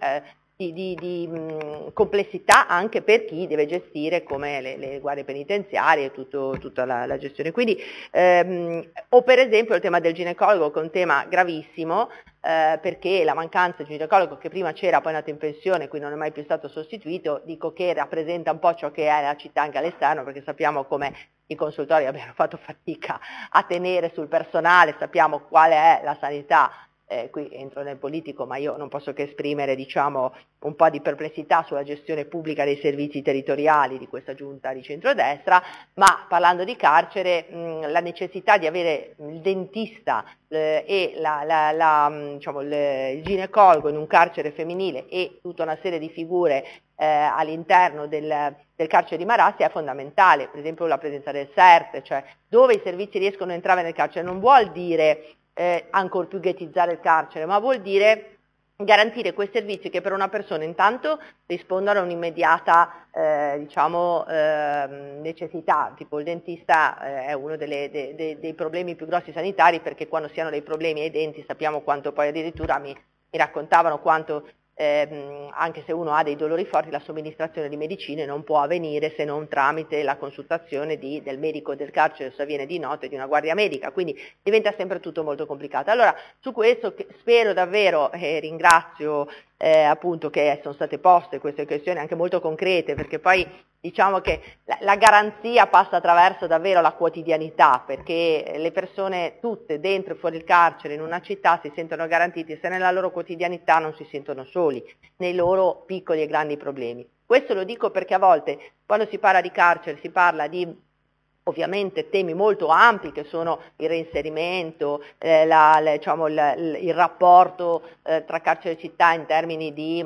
complessità anche per chi deve gestire come le guardie penitenziarie e tutta la gestione. Quindi, o per esempio il tema del ginecologo che è un tema gravissimo perché la mancanza di ginecologo che prima c'era poi è andato in pensione, qui non è mai più stato sostituito, dico che rappresenta un po' ciò che è la città anche all'esterno perché sappiamo come i consultori abbiano fatto fatica a tenere sul personale, sappiamo quale è la sanità. Qui entro nel politico ma io non posso che esprimere diciamo un po' di perplessità sulla gestione pubblica dei servizi territoriali di questa giunta di centrodestra, ma parlando di carcere la necessità di avere il dentista e diciamo, il ginecologo in un carcere femminile e tutta una serie di figure all'interno del carcere di Marassi è fondamentale, per esempio la presenza del CERT, cioè dove i servizi riescono a entrare nel carcere non vuol dire ancor più ghettizzare il carcere, ma vuol dire garantire quei servizi che per una persona intanto rispondano a un'immediata diciamo, necessità, tipo il dentista è uno dei problemi più grossi sanitari perché quando si hanno dei problemi ai denti sappiamo quanto poi addirittura mi raccontavano quanto anche se uno ha dei dolori forti la somministrazione di medicine non può avvenire se non tramite la consultazione del medico del carcere se avviene di notte di una guardia medica, quindi diventa sempre tutto molto complicato. Allora su questo spero davvero ringrazio appunto che sono state poste queste questioni anche molto concrete perché poi diciamo che la garanzia passa attraverso davvero la quotidianità perché le persone tutte dentro e fuori il carcere in una città si sentono garantiti se nella loro quotidianità non si sentono soli nei loro piccoli e grandi problemi. Questo lo dico perché a volte quando si parla di carcere si parla di ovviamente temi molto ampi che sono il reinserimento, diciamo, il rapporto tra carcere e città in termini di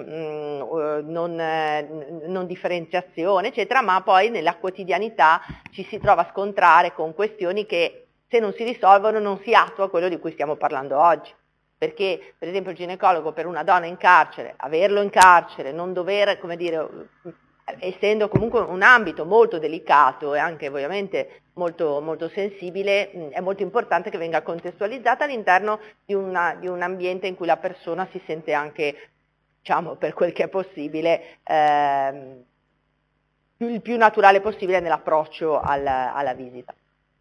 non differenziazione, eccetera, ma poi nella quotidianità ci si trova a scontrare con questioni che se non si risolvono non si attua quello di cui stiamo parlando oggi. Perché per esempio il ginecologo per una donna in carcere, averlo in carcere, non dover, come dire, essendo comunque un ambito molto delicato e anche ovviamente molto, molto sensibile, è molto importante che venga contestualizzata all'interno di un ambiente in cui la persona si sente anche, diciamo, per quel che è possibile, il più naturale possibile nell'approccio alla visita.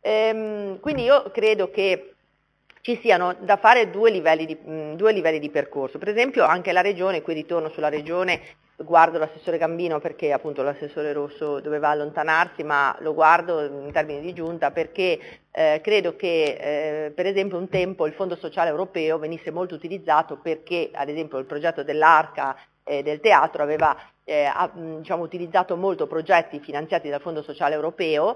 Quindi io credo che ci siano da fare due livelli di percorso. Per esempio anche la Regione, qui ritorno sulla Regione, guardo l'assessore Gambino perché appunto l'assessore Rosso doveva allontanarsi, ma lo guardo in termini di giunta perché credo che per esempio un tempo il Fondo Sociale Europeo venisse molto utilizzato perché ad esempio il progetto dell'Arca del teatro aveva utilizzato molto progetti finanziati dal Fondo Sociale Europeo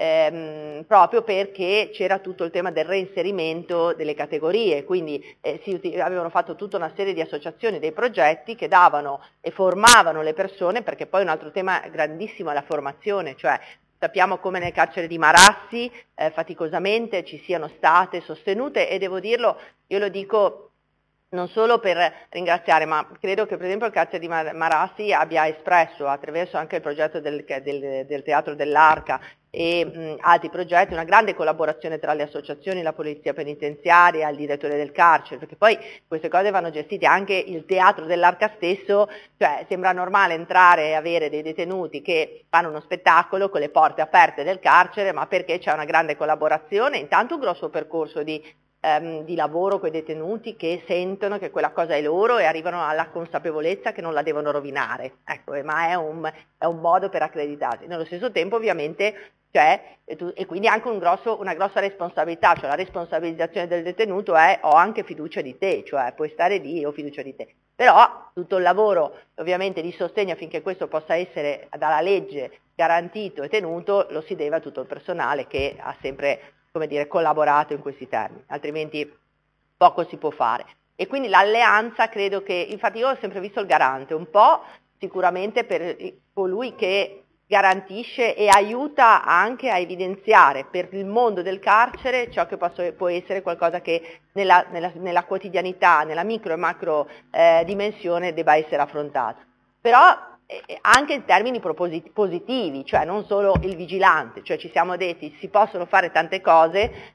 proprio perché c'era tutto il tema del reinserimento delle categorie, quindi avevano fatto tutta una serie di associazioni, dei progetti che davano e formavano le persone, perché poi un altro tema grandissimo è la formazione, cioè sappiamo come nel carcere di Marassi faticosamente ci siano state sostenute, e devo dirlo, io lo dico non solo per ringraziare, ma credo che per esempio il carcere di Marassi abbia espresso attraverso anche il progetto del Teatro dell'Arca e altri progetti una grande collaborazione tra le associazioni, la polizia penitenziaria, il direttore del carcere, perché poi queste cose vanno gestite. Anche il Teatro dell'Arca stesso, cioè sembra normale entrare e avere dei detenuti che fanno uno spettacolo con le porte aperte del carcere, ma perché c'è una grande collaborazione, intanto un grosso percorso di lavoro con i detenuti che sentono che quella cosa è loro e arrivano alla consapevolezza che non la devono rovinare, ecco, ma è un modo per accreditarsi. Nello stesso tempo ovviamente c'è, e quindi anche una grossa responsabilità, cioè la responsabilizzazione del detenuto è ho anche fiducia di te, cioè puoi stare lì, ho fiducia di te. Però tutto il lavoro ovviamente di sostegno affinché questo possa essere dalla legge garantito e tenuto lo si deve a tutto il personale che ha sempre, come dire, collaborato in questi termini, altrimenti poco si può fare. E quindi l'alleanza credo che, infatti io ho sempre visto il garante, un po' sicuramente per colui che garantisce e aiuta anche a evidenziare per il mondo del carcere ciò che può essere qualcosa che nella quotidianità, nella micro e macro dimensione debba essere affrontato. Però anche in termini positivi, cioè non solo il vigilante, cioè ci siamo detti si possono fare tante cose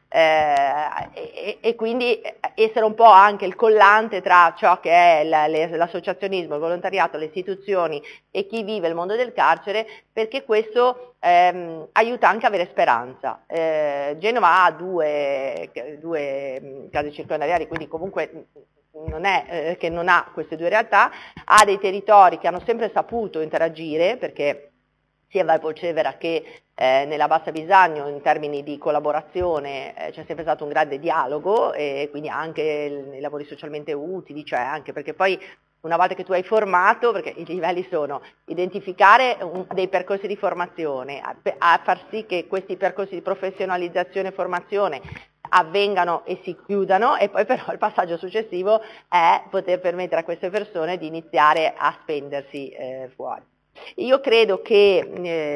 e quindi essere un po' anche il collante tra ciò che è l'associazionismo, il volontariato, le istituzioni e chi vive il mondo del carcere, perché questo aiuta anche a avere speranza. Genova ha due case circondariali, quindi comunque non è che non ha queste due realtà, ha dei territori che hanno sempre saputo interagire, perché sia a Valpolcevera che nella Bassa Bisagno in termini di collaborazione c'è sempre stato un grande dialogo, e quindi anche nei lavori socialmente utili, cioè anche perché poi una volta che tu hai formato, perché i livelli sono identificare dei percorsi di formazione, a far sì che questi percorsi di professionalizzazione e formazione avvengano e si chiudano, e poi però il passaggio successivo è poter permettere a queste persone di iniziare a spendersi fuori. Io credo che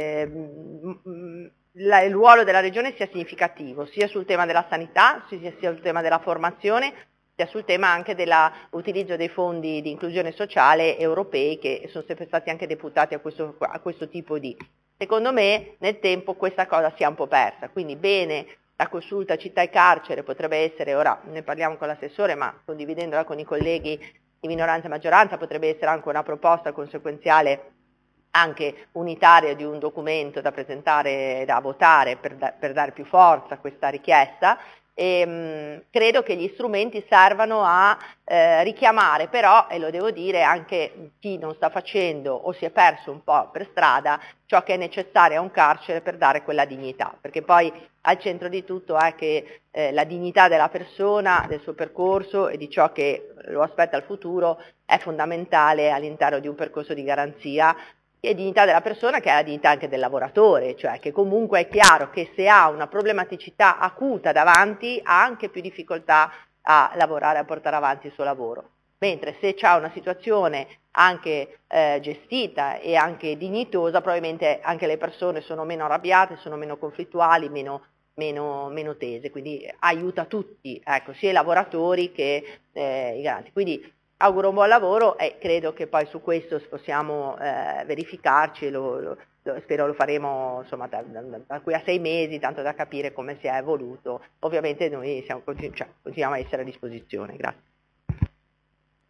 il ruolo della Regione sia significativo, sia sul tema della sanità, sia sul tema della formazione, sia sul tema anche dell'utilizzo dei fondi di inclusione sociale europei, che sono sempre stati anche deputati a questo tipo di. Secondo me nel tempo questa cosa si è un po' persa, quindi bene la consulta città e carcere potrebbe essere, ora ne parliamo con l'assessore, ma condividendola con i colleghi di minoranza e maggioranza, potrebbe essere anche una proposta conseguenziale anche unitaria di un documento da presentare, da votare per dare più forza a questa richiesta. E credo che gli strumenti servano a richiamare però, e lo devo dire, anche chi non sta facendo o si è perso un po' per strada ciò che è necessario a un carcere per dare quella dignità, perché poi al centro di tutto è che la dignità della persona, del suo percorso e di ciò che lo aspetta al futuro è fondamentale all'interno di un percorso di garanzia, e dignità della persona che è la dignità anche del lavoratore, cioè che comunque è chiaro che se ha una problematicità acuta davanti ha anche più difficoltà a lavorare, a portare avanti il suo lavoro, mentre se c'è una situazione anche gestita e anche dignitosa, probabilmente anche le persone sono meno arrabbiate, sono meno conflittuali, meno tese, quindi aiuta tutti, ecco, sia i lavoratori che i garanti. Quindi auguro un buon lavoro e credo che poi su questo possiamo verificarci, spero lo faremo insomma da qui a 6 mesi, tanto da capire come si è evoluto. Ovviamente noi continuiamo a essere a disposizione. Grazie.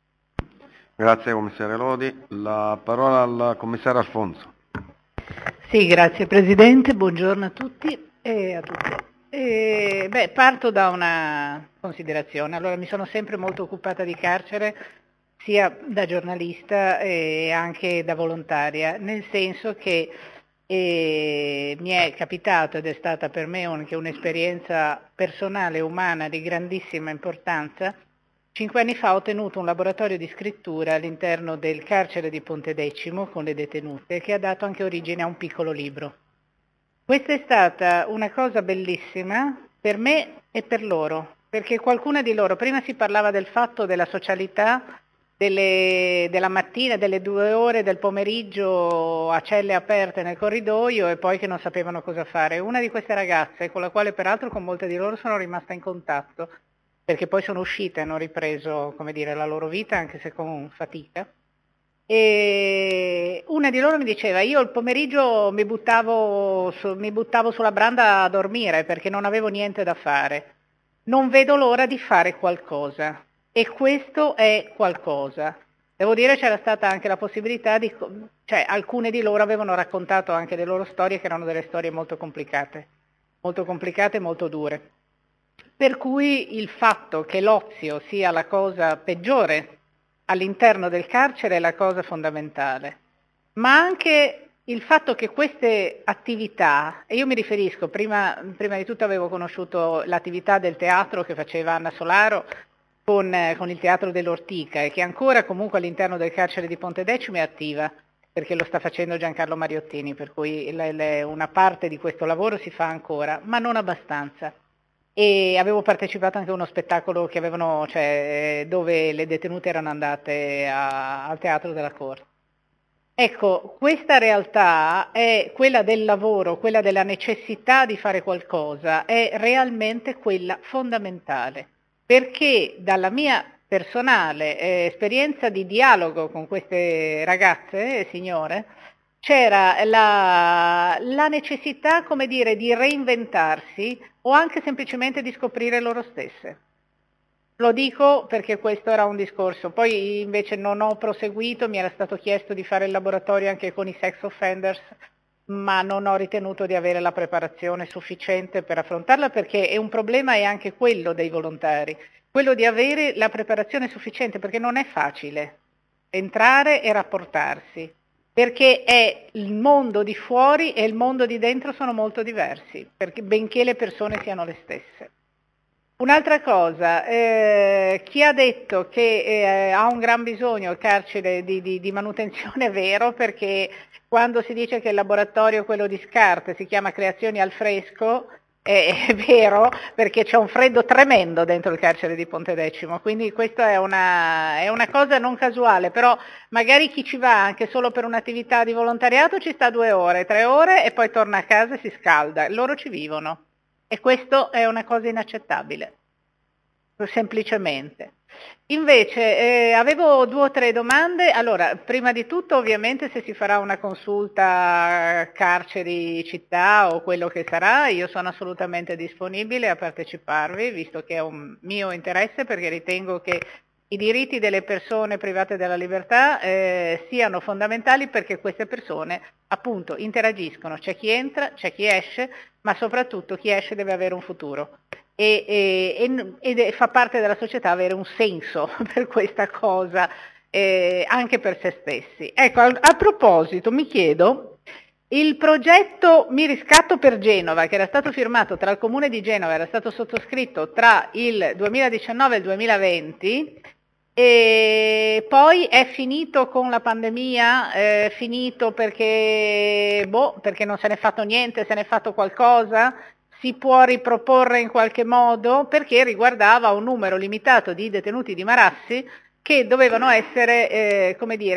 Grazie commissario Lodi. La parola al commissario Alfonso. Sì, grazie Presidente, buongiorno a tutti e a tutte. Parto da una considerazione. Allora, mi sono sempre molto occupata di carcere, sia da giornalista e anche da volontaria, nel senso che mi è capitato, ed è stata per me anche un'esperienza personale e umana di grandissima importanza. 5 anni fa ho tenuto un laboratorio di scrittura all'interno del carcere di Pontedecimo con le detenute, che ha dato anche origine a un piccolo libro. Questa è stata una cosa bellissima per me e per loro, perché qualcuna di loro, prima si parlava del fatto della socialità, della mattina, delle 2 ore del pomeriggio a celle aperte nel corridoio e poi che non sapevano cosa fare. Una di queste ragazze, con la quale peraltro con molte di loro sono rimasta in contatto, perché poi sono uscite e hanno ripreso, come dire, la loro vita, anche se con fatica. E una di loro mi diceva: io il pomeriggio mi buttavo sulla branda a dormire perché non avevo niente da fare. Non vedo l'ora di fare qualcosa. E questo è qualcosa. Devo dire c'era stata anche la possibilità cioè alcune di loro avevano raccontato anche le loro storie, che erano delle storie molto complicate e molto dure. Per cui il fatto che l'ozio sia la cosa peggiore all'interno del carcere è la cosa fondamentale, ma anche il fatto che queste attività, e io mi riferisco, prima di tutto avevo conosciuto l'attività del teatro che faceva Anna Solaro con il teatro dell'Ortica e che ancora comunque all'interno del carcere di Pontedecimo è attiva, perché lo sta facendo Giancarlo Mariottini, per cui una parte di questo lavoro si fa ancora, ma non abbastanza. E avevo partecipato anche a uno spettacolo che avevano, dove le detenute erano andate al Teatro della Corte. Ecco, questa realtà è quella del lavoro, quella della necessità di fare qualcosa, è realmente quella fondamentale, perché dalla mia personale esperienza di dialogo con queste ragazze e signore, c'era la necessità, come dire, di reinventarsi o anche semplicemente di scoprire loro stesse. Lo dico perché questo era un discorso, poi invece non ho proseguito, mi era stato chiesto di fare il laboratorio anche con i sex offenders, ma non ho ritenuto di avere la preparazione sufficiente per affrontarla, perché è un problema è anche quello dei volontari, quello di avere la preparazione sufficiente, perché non è facile entrare e rapportarsi, perché è il mondo di fuori e il mondo di dentro sono molto diversi, perché benché le persone siano le stesse. Un'altra cosa, chi ha detto che ha un gran bisogno il carcere di manutenzione è vero, perché quando si dice che il laboratorio, quello di Scart, si chiama Creazioni al Fresco, è vero, perché c'è un freddo tremendo dentro il carcere di Pontedecimo, quindi questa è una cosa non casuale, però magari chi ci va anche solo per un'attività di volontariato ci sta 2 ore, 3 ore e poi torna a casa e si scalda, loro ci vivono. E questo è una cosa inaccettabile, semplicemente. Invece avevo 2 o 3 domande. Allora, prima di tutto ovviamente se si farà una consulta carceri città o quello che sarà, io sono assolutamente disponibile a parteciparvi, visto che è un mio interesse, perché ritengo che i diritti delle persone private della libertà siano fondamentali, perché queste persone appunto interagiscono, c'è chi entra, c'è chi esce, ma soprattutto chi esce deve avere un futuro e fa parte della società avere un senso per questa cosa, anche per se stessi. Ecco, a proposito mi chiedo, il progetto Mi riscatto per Genova, che era stato firmato tra il Comune di Genova, era stato sottoscritto tra il 2019 e il 2020, e poi è finito con la pandemia, è finito perché non se n'è fatto niente, se n'è fatto qualcosa, si può riproporre in qualche modo, perché riguardava un numero limitato di detenuti di Marassi che dovevano essere,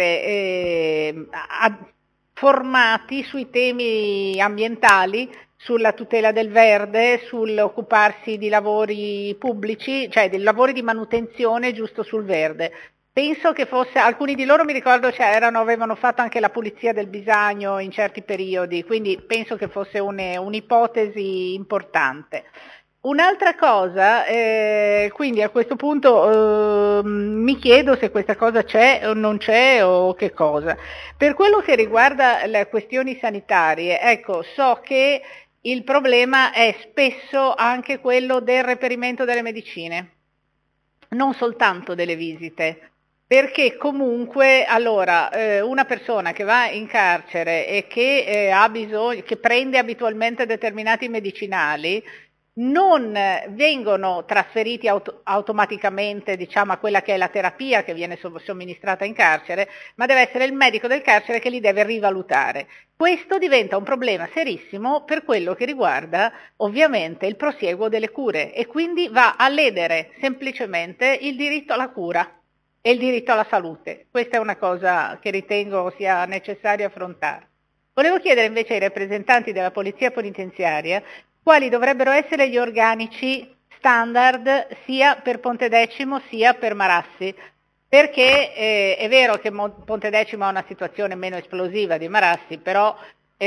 formati sui temi ambientali, sulla tutela del verde, sull'occuparsi di lavori pubblici, cioè dei lavori di manutenzione giusto sul verde. Penso che fosse, alcuni di loro mi ricordo avevano fatto anche la pulizia del Bisagno in certi periodi, quindi penso che fosse un'ipotesi importante. Un'altra cosa, quindi a questo punto mi chiedo se questa cosa c'è o non c'è o che cosa. Per quello che riguarda le questioni sanitarie, ecco, so che il problema è spesso anche quello del reperimento delle medicine, non soltanto delle visite. Perché comunque, allora, una persona che va in carcere e che ha bisogno, che prende abitualmente determinati medicinali, non vengono trasferiti automaticamente, diciamo, a quella che è la terapia che viene somministrata in carcere, ma deve essere il medico del carcere che li deve rivalutare. Questo diventa un problema serissimo per quello che riguarda ovviamente il prosieguo delle cure e quindi va a ledere semplicemente il diritto alla cura e il diritto alla salute. Questa è una cosa che ritengo sia necessario affrontare. Volevo chiedere invece ai rappresentanti della Polizia Penitenziaria quali dovrebbero essere gli organici standard sia per Pontedecimo sia per Marassi, perché è vero che Pontedecimo ha una situazione meno esplosiva di Marassi, però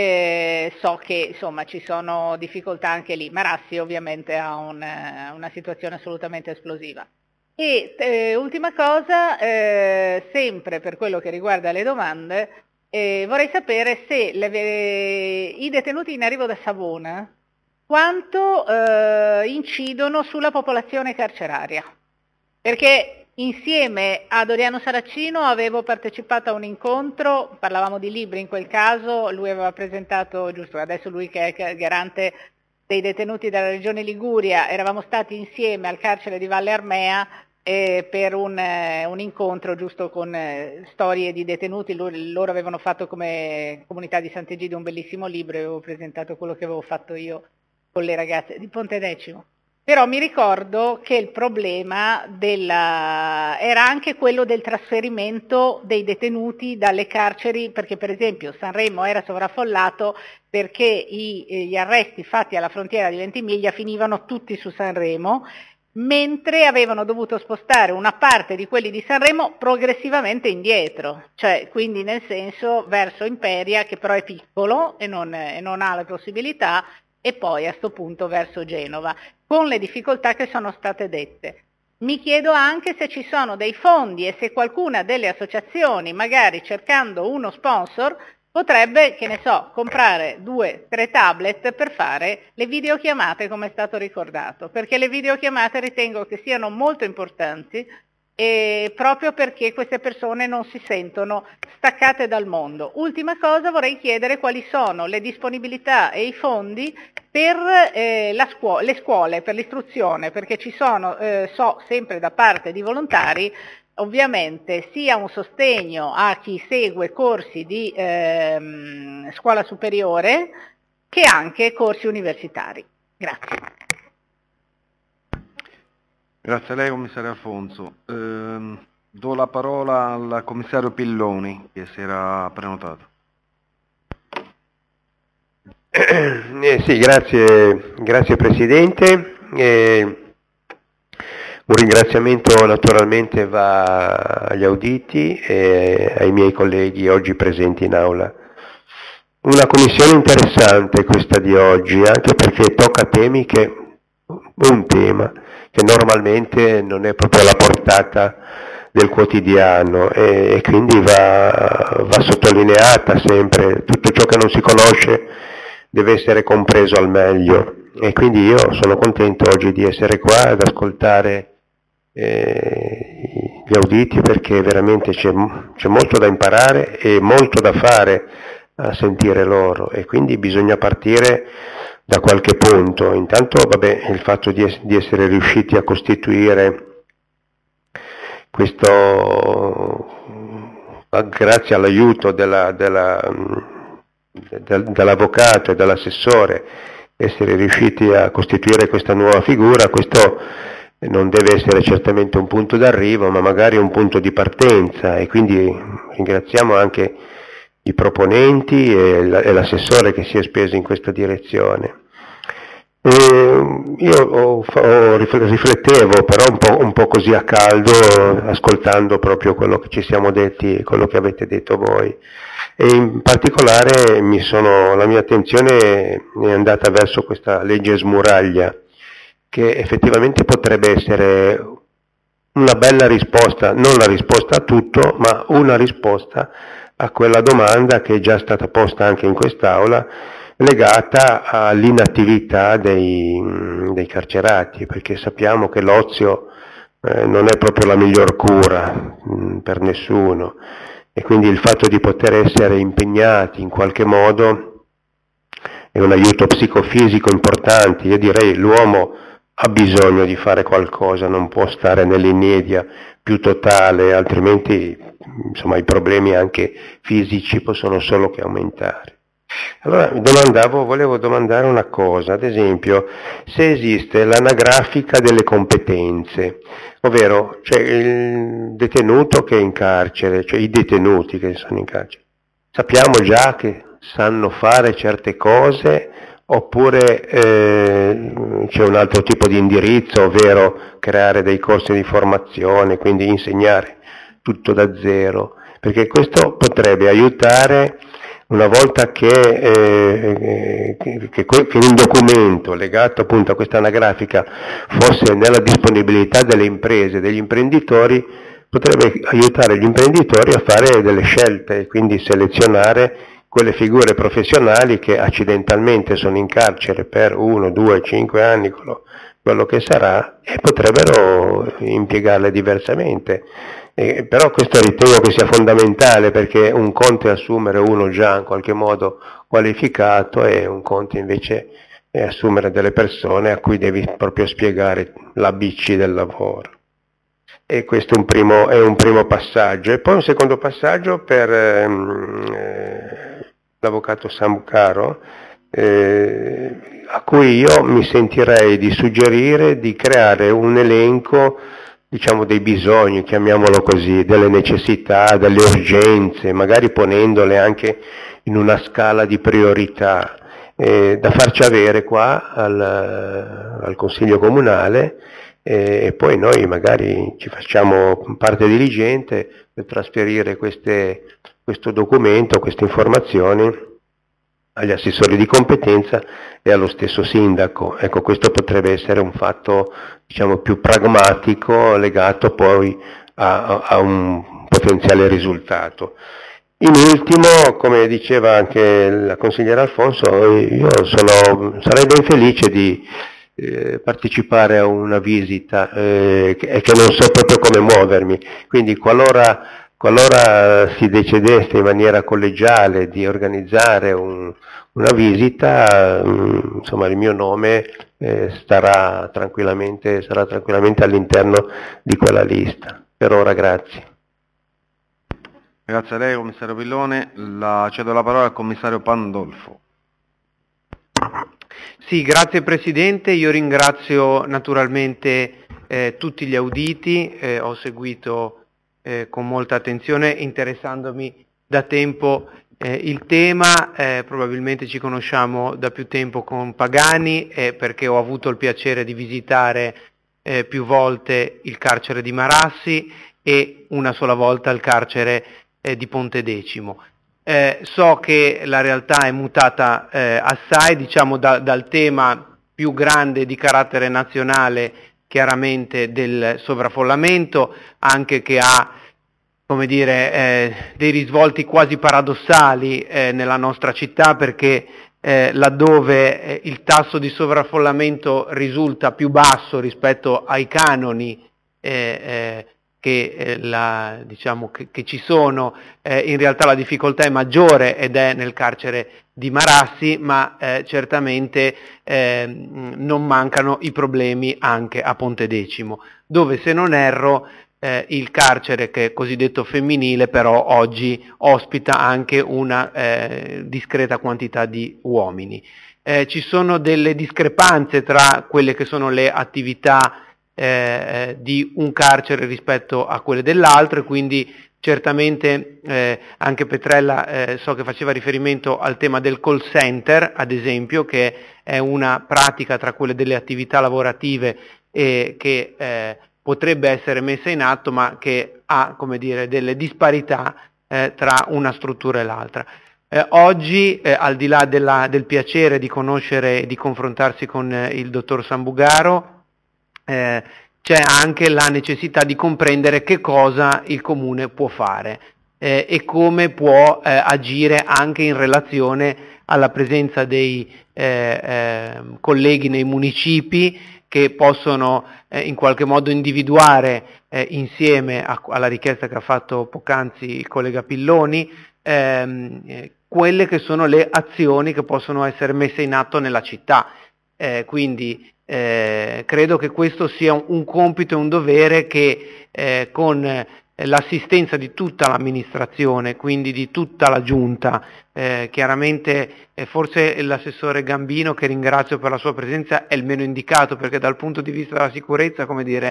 so che insomma ci sono difficoltà anche lì. Marassi ovviamente ha una situazione assolutamente esplosiva. E ultima cosa, sempre per quello che riguarda le domande, vorrei sapere se i detenuti in arrivo da Savona quanto incidono sulla popolazione carceraria, perché insieme a Doriano Saracino avevo partecipato a un incontro, parlavamo di libri in quel caso, lui aveva presentato, giusto adesso lui che è garante dei detenuti della regione Liguria, eravamo stati insieme al carcere di Valle Armea per un incontro giusto con storie di detenuti. Loro avevano fatto come comunità di Sant'Egidio un bellissimo libro e avevo presentato quello che avevo fatto io con le ragazze di Pontedecimo. Però mi ricordo che il problema era anche quello del trasferimento dei detenuti dalle carceri, perché per esempio Sanremo era sovraffollato perché gli arresti fatti alla frontiera di Ventimiglia finivano tutti su Sanremo, mentre avevano dovuto spostare una parte di quelli di Sanremo progressivamente indietro, cioè quindi nel senso verso Imperia, che però è piccolo e non ha le possibilità, e poi a sto punto verso Genova, con le difficoltà che sono state dette. Mi chiedo anche se ci sono dei fondi e se qualcuna delle associazioni, magari cercando uno sponsor, potrebbe, che ne so, comprare 2-3 tablet per fare le videochiamate, come è stato ricordato, perché le videochiamate ritengo che siano molto importanti e proprio perché queste persone non si sentono staccate dal mondo. Ultima cosa, vorrei chiedere quali sono le disponibilità e i fondi per le scuole, per l'istruzione, perché ci sono, so sempre da parte di volontari, ovviamente sia un sostegno a chi segue corsi di scuola superiore che anche corsi universitari. Grazie. Grazie a lei, commissario Alfonso. Do la parola al commissario Pilloni, che si era prenotato. Sì, grazie Presidente. Un ringraziamento naturalmente va agli auditi e ai miei colleghi oggi presenti in aula. Una commissione interessante questa di oggi, anche perché tocca un tema che normalmente non è proprio alla portata del quotidiano e quindi va sottolineata sempre. Tutto ciò che non si conosce deve essere compreso al meglio e quindi io sono contento oggi di essere qua ad ascoltare gli auditi, perché veramente c'è molto da imparare e molto da fare a sentire loro, e quindi bisogna partire da qualche punto. Intanto il fatto di essere riusciti a costituire questo, grazie all'aiuto dell'avvocato e dell'assessore, essere riusciti a costituire questa nuova figura, questo non deve essere certamente un punto d'arrivo, ma magari un punto di partenza, e quindi ringraziamo anche i proponenti e l'assessore che si è speso in questa direzione. Io riflettevo però un po' così a caldo, ascoltando proprio quello che ci siamo detti, quello che avete detto voi, e in particolare la mia attenzione è andata verso questa legge smuraglia, che effettivamente potrebbe essere una bella risposta, non la risposta a tutto, ma una risposta a quella domanda che è già stata posta anche in quest'Aula, legata all'inattività dei carcerati, perché sappiamo che l'ozio non è proprio la miglior cura per nessuno, e quindi il fatto di poter essere impegnati in qualche modo è un aiuto psicofisico importante. Io direi l'uomo ha bisogno di fare qualcosa, non può stare nell'inedia più totale, altrimenti insomma i problemi anche fisici possono solo che aumentare. Allora volevo domandare una cosa, ad esempio, se esiste l'anagrafica delle competenze, ovvero cioè il detenuto che è in carcere, cioè i detenuti che sono in carcere, sappiamo già che sanno fare certe cose, oppure c'è un altro tipo di indirizzo, ovvero creare dei corsi di formazione, quindi insegnare tutto da zero, perché questo potrebbe aiutare una volta che un documento legato appunto a questa anagrafica fosse nella disponibilità delle imprese, degli imprenditori, potrebbe aiutare gli imprenditori a fare delle scelte e quindi selezionare quelle figure professionali che accidentalmente sono in carcere per 1, 2, 5 anni, quello che sarà, e potrebbero impiegarle diversamente. Però questo ritengo che sia fondamentale, perché un conto è assumere uno già in qualche modo qualificato, e un conto invece è assumere delle persone a cui devi proprio spiegare l'ABC del lavoro. E questo è un primo passaggio. E poi un secondo passaggio per l'avvocato Sambucaro, a cui io mi sentirei di suggerire di creare un elenco, diciamo, dei bisogni, chiamiamolo così, delle necessità, delle urgenze, magari ponendole anche in una scala di priorità, da farci avere qua al Consiglio Comunale, e poi noi magari ci facciamo parte diligente per trasferire questo documento, queste informazioni agli assessori di competenza e allo stesso sindaco. Ecco, questo potrebbe essere un fatto, diciamo, più pragmatico, legato poi a un potenziale risultato. In ultimo, come diceva anche la consigliera Alfonso, io sarei ben felice di partecipare a una visita e che non so proprio come muovermi, quindi qualora si decidesse in maniera collegiale di organizzare una visita, insomma il mio nome sarà tranquillamente all'interno di quella lista. Per ora grazie. Grazie a lei, commissario Pillone. Cedo la parola al commissario Pandolfo. Sì, grazie Presidente, io ringrazio naturalmente tutti gli auditi, ho seguito con molta attenzione, interessandomi da tempo il tema, probabilmente ci conosciamo da più tempo con Pagani, perché ho avuto il piacere di visitare più volte il carcere di Marassi e una sola volta il carcere di Pontedecimo. So che la realtà è mutata assai, diciamo dal tema più grande di carattere nazionale, chiaramente del sovraffollamento, anche che ha, come dire, dei risvolti quasi paradossali nella nostra città, perché laddove il tasso di sovraffollamento risulta più basso rispetto ai canoni che ci sono, in realtà la difficoltà è maggiore ed è nel carcere di Marassi, ma certamente non mancano i problemi anche a Pontedecimo, dove, se non erro, il carcere, che è cosiddetto femminile, però oggi ospita anche una discreta quantità di uomini. Ci sono delle discrepanze tra quelle che sono le attività di un carcere rispetto a quelle dell'altro, e quindi certamente anche Petrella so che faceva riferimento al tema del call center, ad esempio, che è una pratica tra quelle delle attività lavorative che potrebbe essere messa in atto, ma che ha, come dire, delle disparità tra una struttura e l'altra. Oggi, al di là del piacere di conoscere e di confrontarsi con il dottor Sambugaro, c'è anche la necessità di comprendere che cosa il Comune può fare e come può agire anche in relazione alla presenza dei colleghi nei municipi che possono in qualche modo individuare insieme alla richiesta che ha fatto poc'anzi il collega Pilloni quelle che sono le azioni che possono essere messe in atto nella città. Quindi credo che questo sia un compito e un dovere che con l'assistenza di tutta l'amministrazione, quindi di tutta la giunta, chiaramente forse l'assessore Gambino, che ringrazio per la sua presenza, è il meno indicato, perché dal punto di vista della sicurezza, come dire,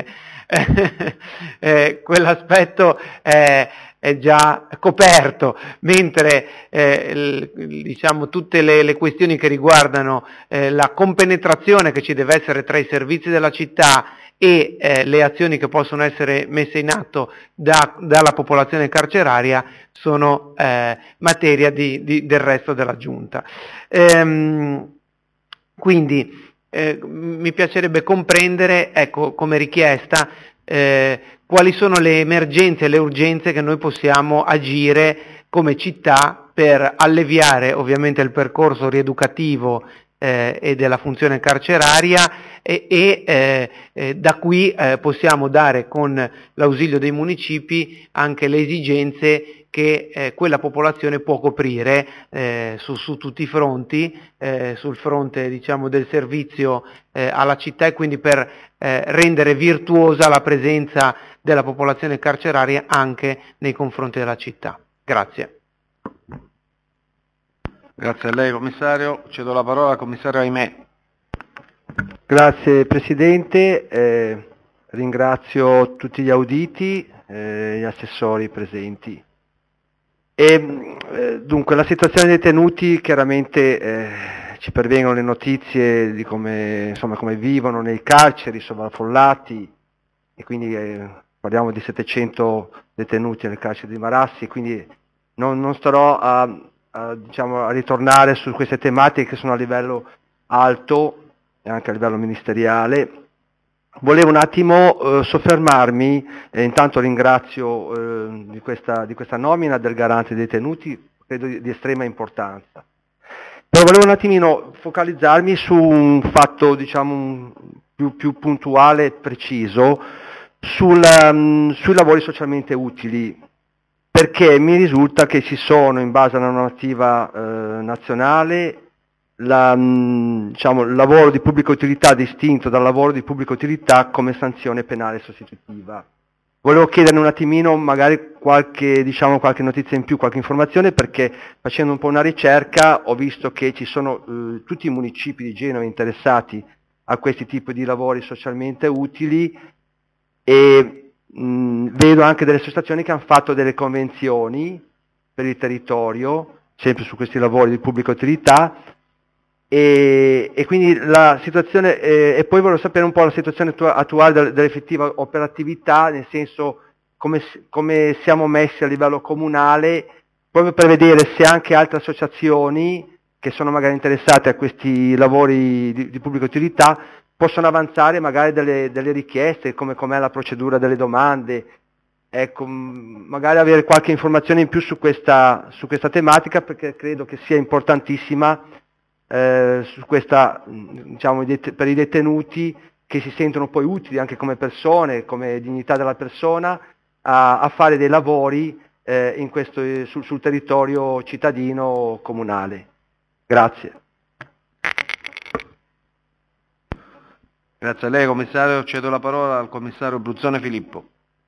quell'aspetto è già coperto, mentre diciamo tutte le questioni che riguardano la compenetrazione che ci deve essere tra i servizi della città e le azioni che possono essere messe in atto dalla popolazione carceraria sono materia del resto della Giunta. Quindi mi piacerebbe comprendere, ecco, come richiesta, quali sono le emergenze e le urgenze che noi possiamo agire come città per alleviare ovviamente il percorso rieducativo e della funzione carceraria e da qui possiamo dare con l'ausilio dei municipi anche le esigenze che quella popolazione può coprire su tutti i fronti, sul fronte diciamo del servizio alla città e quindi per rendere virtuosa la presenza della popolazione carceraria anche nei confronti della città. Grazie. Grazie a lei commissario, cedo la parola al commissario Aimè. Grazie Presidente, ringrazio tutti gli auditi e gli assessori presenti. Dunque la situazione dei detenuti, chiaramente ci pervengono le notizie di come vivono nei carceri sovraffollati e quindi parliamo di 700 detenuti nel carcere di Marassi, quindi non starò a ritornare su queste tematiche che sono a livello alto e anche a livello ministeriale. Volevo un attimo soffermarmi, intanto ringrazio di questa nomina del garante dei detenuti, credo di estrema importanza. Però volevo un attimino focalizzarmi su un fatto più puntuale e preciso, sui lavori socialmente utili, perché mi risulta che ci sono, in base alla normativa nazionale, il lavoro di pubblica utilità distinto dal lavoro di pubblica utilità come sanzione penale sostitutiva. Volevo chiedere un attimino magari qualche notizia in più, qualche informazione, perché facendo un po' una ricerca ho visto che ci sono tutti i municipi di Genova interessati a questi tipi di lavori socialmente utili e vedo anche delle associazioni che hanno fatto delle convenzioni per il territorio, sempre su questi lavori di pubblica utilità, e quindi la situazione, e poi volevo sapere un po' la situazione attuale dell'effettiva operatività, nel senso come siamo messi a livello comunale, proprio per vedere se anche altre associazioni che sono magari interessate a questi lavori di pubblica utilità possono avanzare magari delle richieste, com'è la procedura delle domande, ecco, magari avere qualche informazione in più su questa tematica, perché credo che sia importantissima su questa, per i detenuti che si sentono poi utili anche come persone, come dignità della persona, a fare dei lavori sul territorio cittadino comunale. Grazie. Grazie a lei commissario, cedo la parola al commissario Bruzzone Filippo.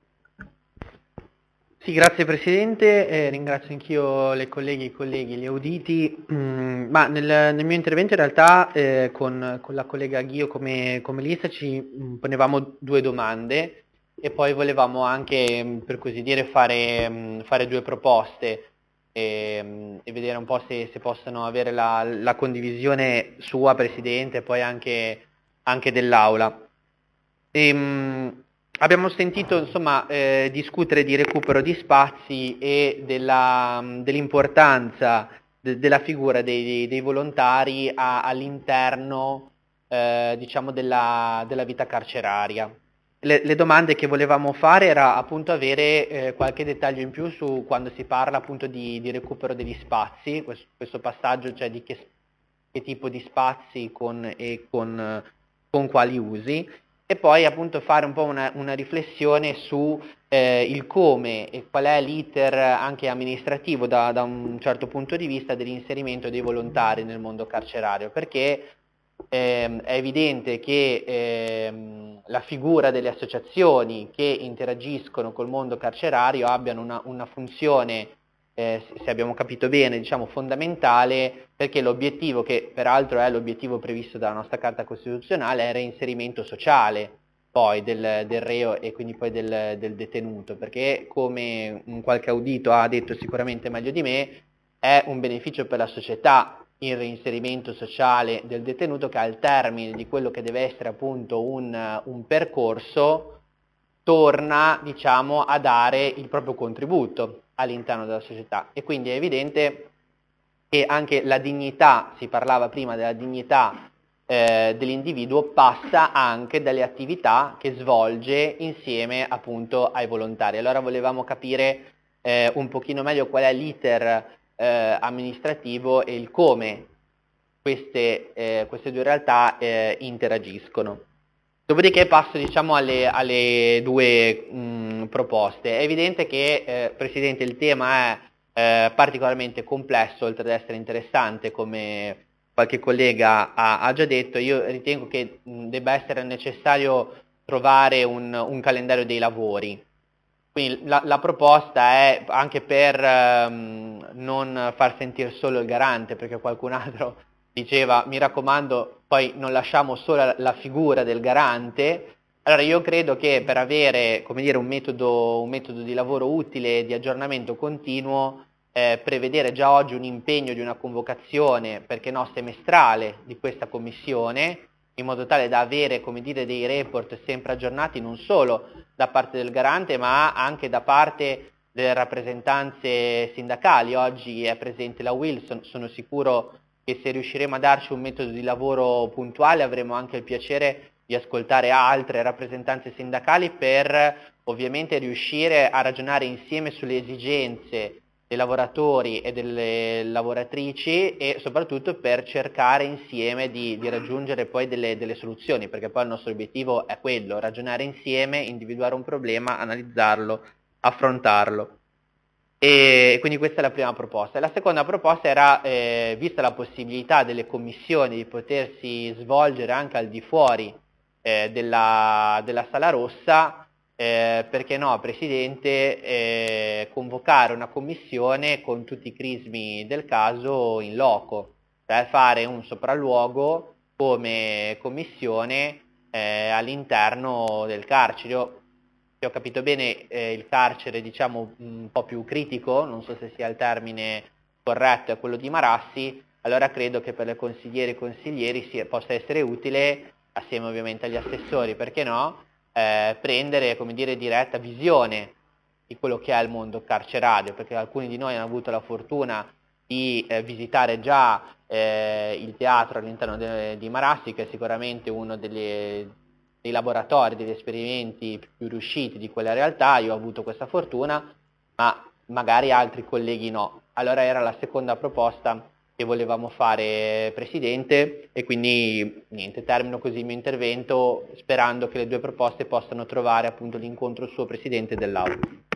Sì, grazie Presidente, ringrazio anch'io le colleghe e i colleghi, gli auditi, ma nel mio intervento in realtà con la collega Ghio come lista ci ponevamo due domande e poi volevamo anche, per così dire, fare due proposte e vedere un po' se possono avere la condivisione sua Presidente e poi anche dell'Aula. Abbiamo sentito insomma discutere di recupero di spazi e dell'importanza della figura dei volontari all'interno diciamo della vita carceraria. Le domande che volevamo fare era appunto avere qualche dettaglio in più su quando si parla appunto di recupero degli spazi, questo passaggio, cioè di che tipo di spazi con quali usi, e poi appunto fare un po' una riflessione su il come e qual è l'iter anche amministrativo da un certo punto di vista dell'inserimento dei volontari nel mondo carcerario, perché è evidente che la figura delle associazioni che interagiscono col mondo carcerario abbiano una funzione, se abbiamo capito bene, diciamo fondamentale, perché l'obiettivo, che peraltro è l'obiettivo previsto dalla nostra Carta Costituzionale, è il reinserimento sociale poi del reo e quindi poi del detenuto, perché come un qualche audito ha detto sicuramente meglio di me, è un beneficio per la società il reinserimento sociale del detenuto, che al termine di quello che deve essere appunto un percorso torna, diciamo, a dare il proprio contributo all'interno della società. E quindi è evidente che anche la dignità, si parlava prima della dignità dell'individuo, passa anche dalle attività che svolge insieme appunto ai volontari. Allora volevamo capire un pochino meglio qual è l'iter amministrativo e il come queste due realtà interagiscono. Dopodiché passo, diciamo, alle due proposte. È evidente che, Presidente, il tema è particolarmente complesso, oltre ad essere interessante, come qualche collega ha già detto. Io ritengo che debba essere necessario trovare un calendario dei lavori. Quindi la proposta è, anche per non far sentire solo il garante, perché qualcun altro diceva, mi raccomando, poi non lasciamo solo la figura del garante. Allora io credo che per avere, come dire, un metodo di lavoro utile, di aggiornamento continuo, prevedere già oggi un impegno di una convocazione, perché no, semestrale, di questa commissione, in modo tale da avere, come dire, dei report sempre aggiornati, non solo da parte del garante, ma anche da parte delle rappresentanze sindacali. Oggi è presente la Wilson, sono sicuro che se riusciremo a darci un metodo di lavoro puntuale avremo anche il piacere di ascoltare altre rappresentanze sindacali, per ovviamente riuscire a ragionare insieme sulle esigenze dei lavoratori e delle lavoratrici, e soprattutto per cercare insieme di raggiungere poi delle soluzioni, perché poi il nostro obiettivo è quello, ragionare insieme, individuare un problema, analizzarlo, affrontarlo. E quindi questa è la prima proposta. La seconda proposta era, vista la possibilità delle commissioni di potersi svolgere anche al di fuori della Sala Rossa, perché no, Presidente, convocare una commissione con tutti i crismi del caso in loco, cioè fare un sopralluogo come commissione all'interno del carcere. Se ho capito bene, il carcere, diciamo, un po' più critico, non so se sia il termine corretto, è quello di Marassi. Allora credo che per le consigliere e consiglieri possa essere utile, assieme ovviamente agli assessori, perché no, prendere, come dire, diretta visione di quello che è il mondo carcerario, perché alcuni di noi hanno avuto la fortuna di visitare già il teatro all'interno di Marassi, che è sicuramente uno dei laboratori, degli esperimenti più riusciti di quella realtà. Io ho avuto questa fortuna, ma magari altri colleghi no. Allora era la seconda proposta che volevamo fare, Presidente, e quindi niente, termino così il mio intervento, sperando che le due proposte possano trovare appunto l'incontro suo, Presidente, dell'Aula.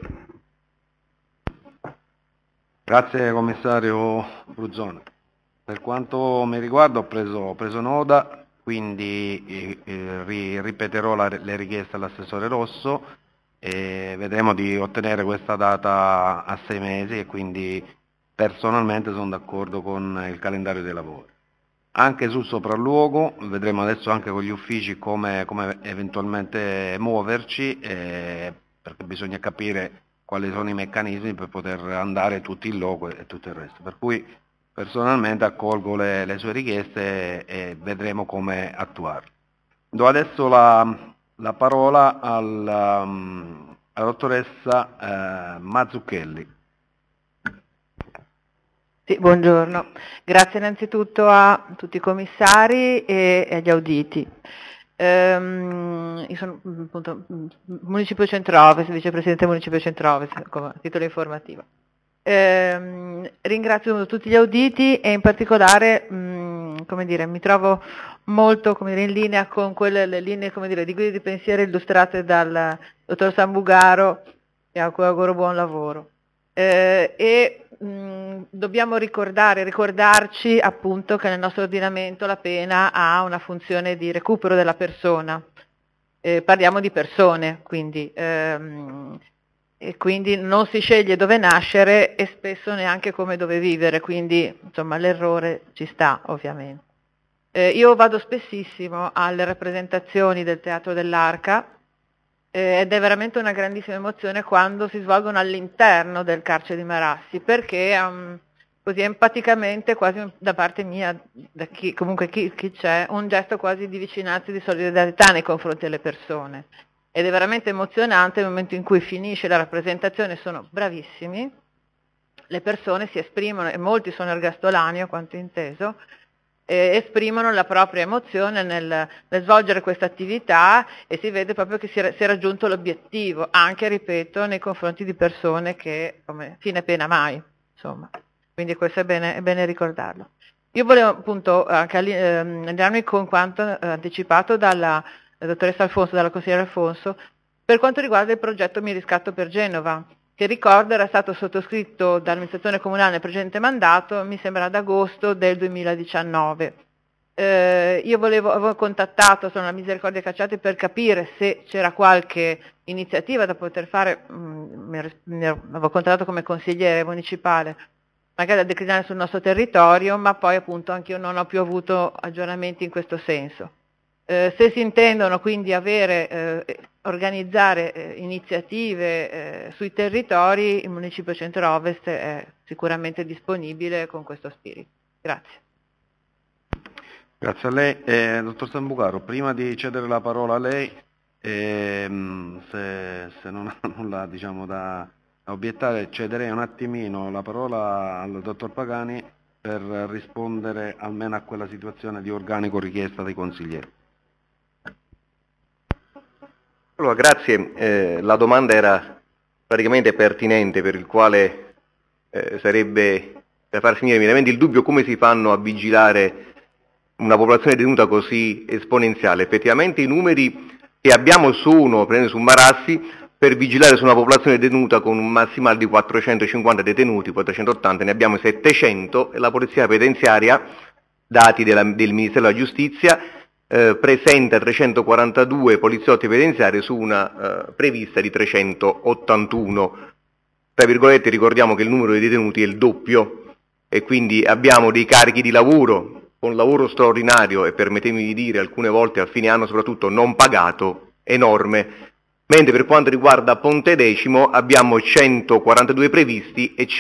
Grazie Commissario Bruzzone. Per quanto mi riguarda ho preso nota, quindi ripeterò le richieste all'assessore Rosso e vedremo di ottenere questa data a 6 mesi, e quindi personalmente sono d'accordo con il calendario dei lavori. Anche sul sopralluogo vedremo adesso anche con gli uffici come eventualmente muoverci, perché bisogna capire quali sono i meccanismi per poter andare tutti in loco e tutto il resto. Per cui personalmente accolgo le sue richieste e vedremo come attuarle. Do adesso la parola alla dottoressa Mazzucchelli. Sì, buongiorno. Grazie innanzitutto a tutti i commissari e agli auditi. Io sono appunto Municipio Centro-Ovest, vicepresidente Municipio Centro-Ovest, a titolo informativo. Ringrazio tutti gli auditi e in particolare mi trovo molto in linea con quelle le linee di guida di pensiero illustrate dal dottor Sambugaro, a cui auguro buon lavoro. Dobbiamo ricordarci appunto che nel nostro ordinamento la pena ha una funzione di recupero della persona. Parliamo di persone, quindi non si sceglie dove nascere e spesso neanche come dove vivere, quindi insomma l'errore ci sta ovviamente. Io vado spessissimo alle rappresentazioni del Teatro dell'Arca ed è veramente una grandissima emozione quando si svolgono all'interno del carcere di Marassi, perché così empaticamente, quasi da parte mia, da chi c'è, un gesto quasi di vicinanza e di solidarietà nei confronti delle persone. Ed è veramente emozionante il momento in cui finisce la rappresentazione, sono bravissimi, le persone si esprimono, e molti sono ergastolani, a quanto inteso, esprimono la propria emozione nel svolgere questa attività e si vede proprio che si è raggiunto l'obiettivo, anche, ripeto, nei confronti di persone che, come fine pena mai, insomma. Quindi questo è bene ricordarlo. Io volevo appunto anche allinearmi con quanto anticipato dalla dottoressa Alfonso, dalla consigliera Alfonso, per quanto riguarda il progetto Mi Riscatto per Genova, che ricordo era stato sottoscritto dall'amministrazione comunale nel precedente mandato, mi sembra ad agosto del 2019. Io avevo contattato la Misericordia Cacciati per capire se c'era qualche iniziativa da poter fare, avevo contattato come consigliere municipale, magari da declinare sul nostro territorio, ma poi appunto anch'io non ho più avuto aggiornamenti in questo senso. Se si intendono quindi organizzare iniziative sui territori, il Municipio Centro-Ovest è sicuramente disponibile con questo spirito. Grazie. Grazie a lei. Dottor Sambugaro, prima di cedere la parola a lei, se non ha nulla da obiettare, cederei un attimino la parola al dottor Pagani per rispondere almeno a quella situazione di organico richiesta dai consiglieri. Allora, grazie. La domanda era praticamente pertinente, per il quale sarebbe da far finire immediatamente il dubbio come si fanno a vigilare una popolazione detenuta così esponenziale. Effettivamente i numeri che abbiamo sono, prendendo su Marassi, per vigilare su una popolazione detenuta con un massimale di 450 detenuti, 480, ne abbiamo 700 e la Polizia Penitenziaria, dati del Ministero della Giustizia, presenta 342 poliziotti penitenziari su una prevista di 381. Tra virgolette, ricordiamo che il numero dei detenuti è il doppio e quindi abbiamo dei carichi di lavoro con lavoro straordinario e, permettetemi di dire, alcune volte a fine anno soprattutto non pagato, enorme, mentre per quanto riguarda Pontedecimo abbiamo 142 previsti e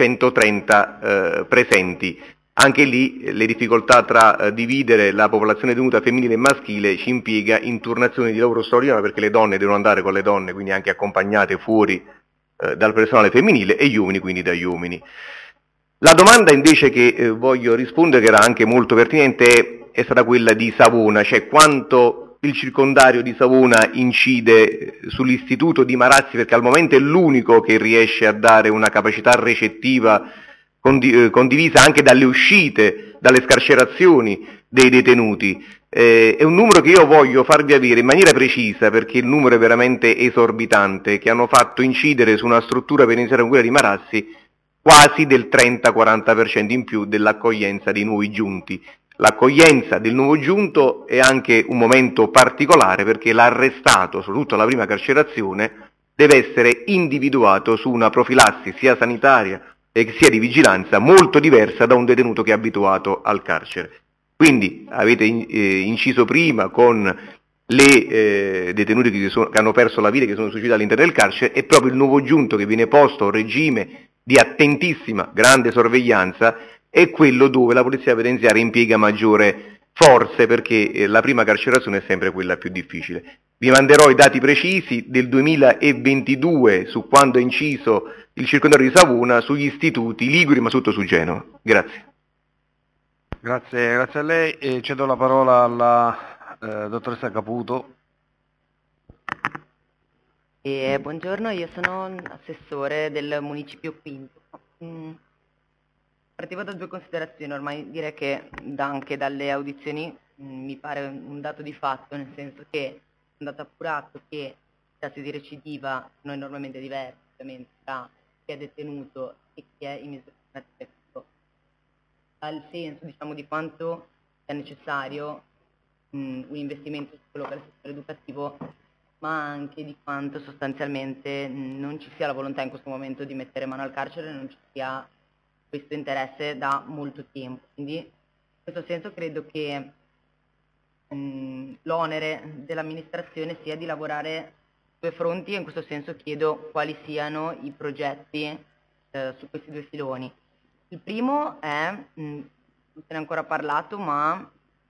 130 presenti. Anche lì le difficoltà tra dividere la popolazione detenuta femminile e maschile ci impiega in turnazioni di lavoro straordinario, perché le donne devono andare con le donne, quindi anche accompagnate fuori dal personale femminile, e gli uomini quindi dagli uomini. La domanda invece che voglio rispondere, che era anche molto pertinente, è stata quella di Savona, cioè quanto il circondario di Savona incide sull'istituto di Marassi, perché al momento è l'unico che riesce a dare una capacità recettiva condivisa anche dalle uscite, dalle scarcerazioni dei detenuti. È un numero che io voglio farvi avere in maniera precisa, perché il numero è veramente esorbitante, che hanno fatto incidere su una struttura penitenziaria come quella di Marassi quasi del 30-40% in più dell'accoglienza dei nuovi giunti. L'accoglienza del nuovo giunto è anche un momento particolare, perché l'arrestato, soprattutto alla prima carcerazione, deve essere individuato su una profilassi sia sanitaria e sia di vigilanza molto diversa da un detenuto che è abituato al carcere. Quindi avete inciso prima con le detenute che hanno perso la vita, che sono suicidate all'interno del carcere, è proprio il nuovo giunto che viene posto a un regime di attentissima, grande sorveglianza, è quello dove la Polizia Penitenziaria impiega maggiore forse perché la prima carcerazione è sempre quella più difficile. Vi manderò i dati precisi del 2022 su quando è inciso il circondario di Savona sugli istituti liguri ma soprattutto su Genova. Grazie. Grazie a lei. Cedo la parola alla dottoressa Caputo. Buongiorno, io sono assessore del Municipio Quinto. Partivo da due considerazioni, ormai direi che anche dalle audizioni mi pare un dato di fatto, nel senso che è andato appurato che i tassi di recidiva sono enormemente diversi, ovviamente, tra chi è detenuto e chi è in misura di al senso, diciamo, di quanto è necessario un investimento su quello che è il settore educativo, ma anche di quanto sostanzialmente non ci sia la volontà in questo momento di mettere mano al carcere, non ci sia questo interesse da molto tempo. Quindi in questo senso credo che l'onere dell'amministrazione sia di lavorare su due fronti e in questo senso chiedo quali siano i progetti su questi due filoni. Il primo è, non se ne è ancora parlato, ma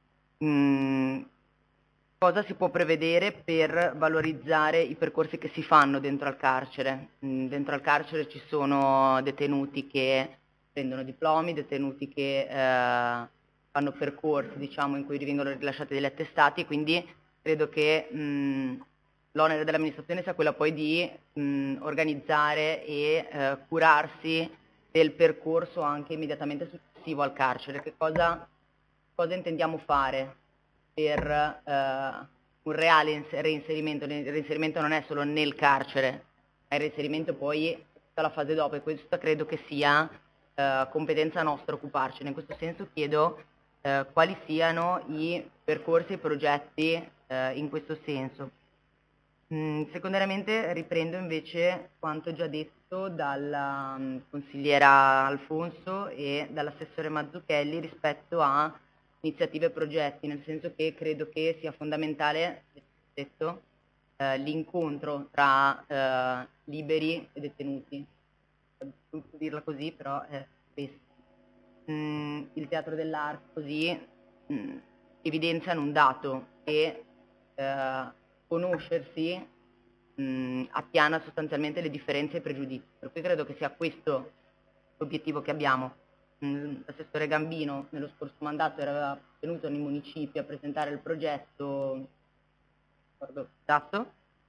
cosa si può prevedere per valorizzare i percorsi che si fanno dentro al carcere. Dentro al carcere ci sono detenuti che prendono diplomi, detenuti che fanno percorsi, diciamo, in cui vengono rilasciati degli attestati, quindi credo che l'onere dell'amministrazione sia quella poi di organizzare e curarsi del percorso anche immediatamente successivo al carcere. Che cosa intendiamo fare per un reale reinserimento? Il reinserimento non è solo nel carcere, è il reinserimento poi tutta la fase dopo, e questa credo che sia competenza nostra occuparcene. In questo senso chiedo quali siano i percorsi e i progetti in questo senso. Secondariamente riprendo invece quanto già detto dalla consigliera Alfonso e dall'assessore Mazzucchelli rispetto a iniziative e progetti, nel senso che credo che sia fondamentale, detto, l'incontro tra liberi e detenuti. Non posso dirla così, però è questo. Il teatro dell'arte così evidenziano un dato che conoscersi appiana sostanzialmente le differenze e i pregiudizi, per cui credo che sia questo l'obiettivo che abbiamo. L'assessore Gambino nello scorso mandato era venuto nei municipi a presentare il progetto, esatto,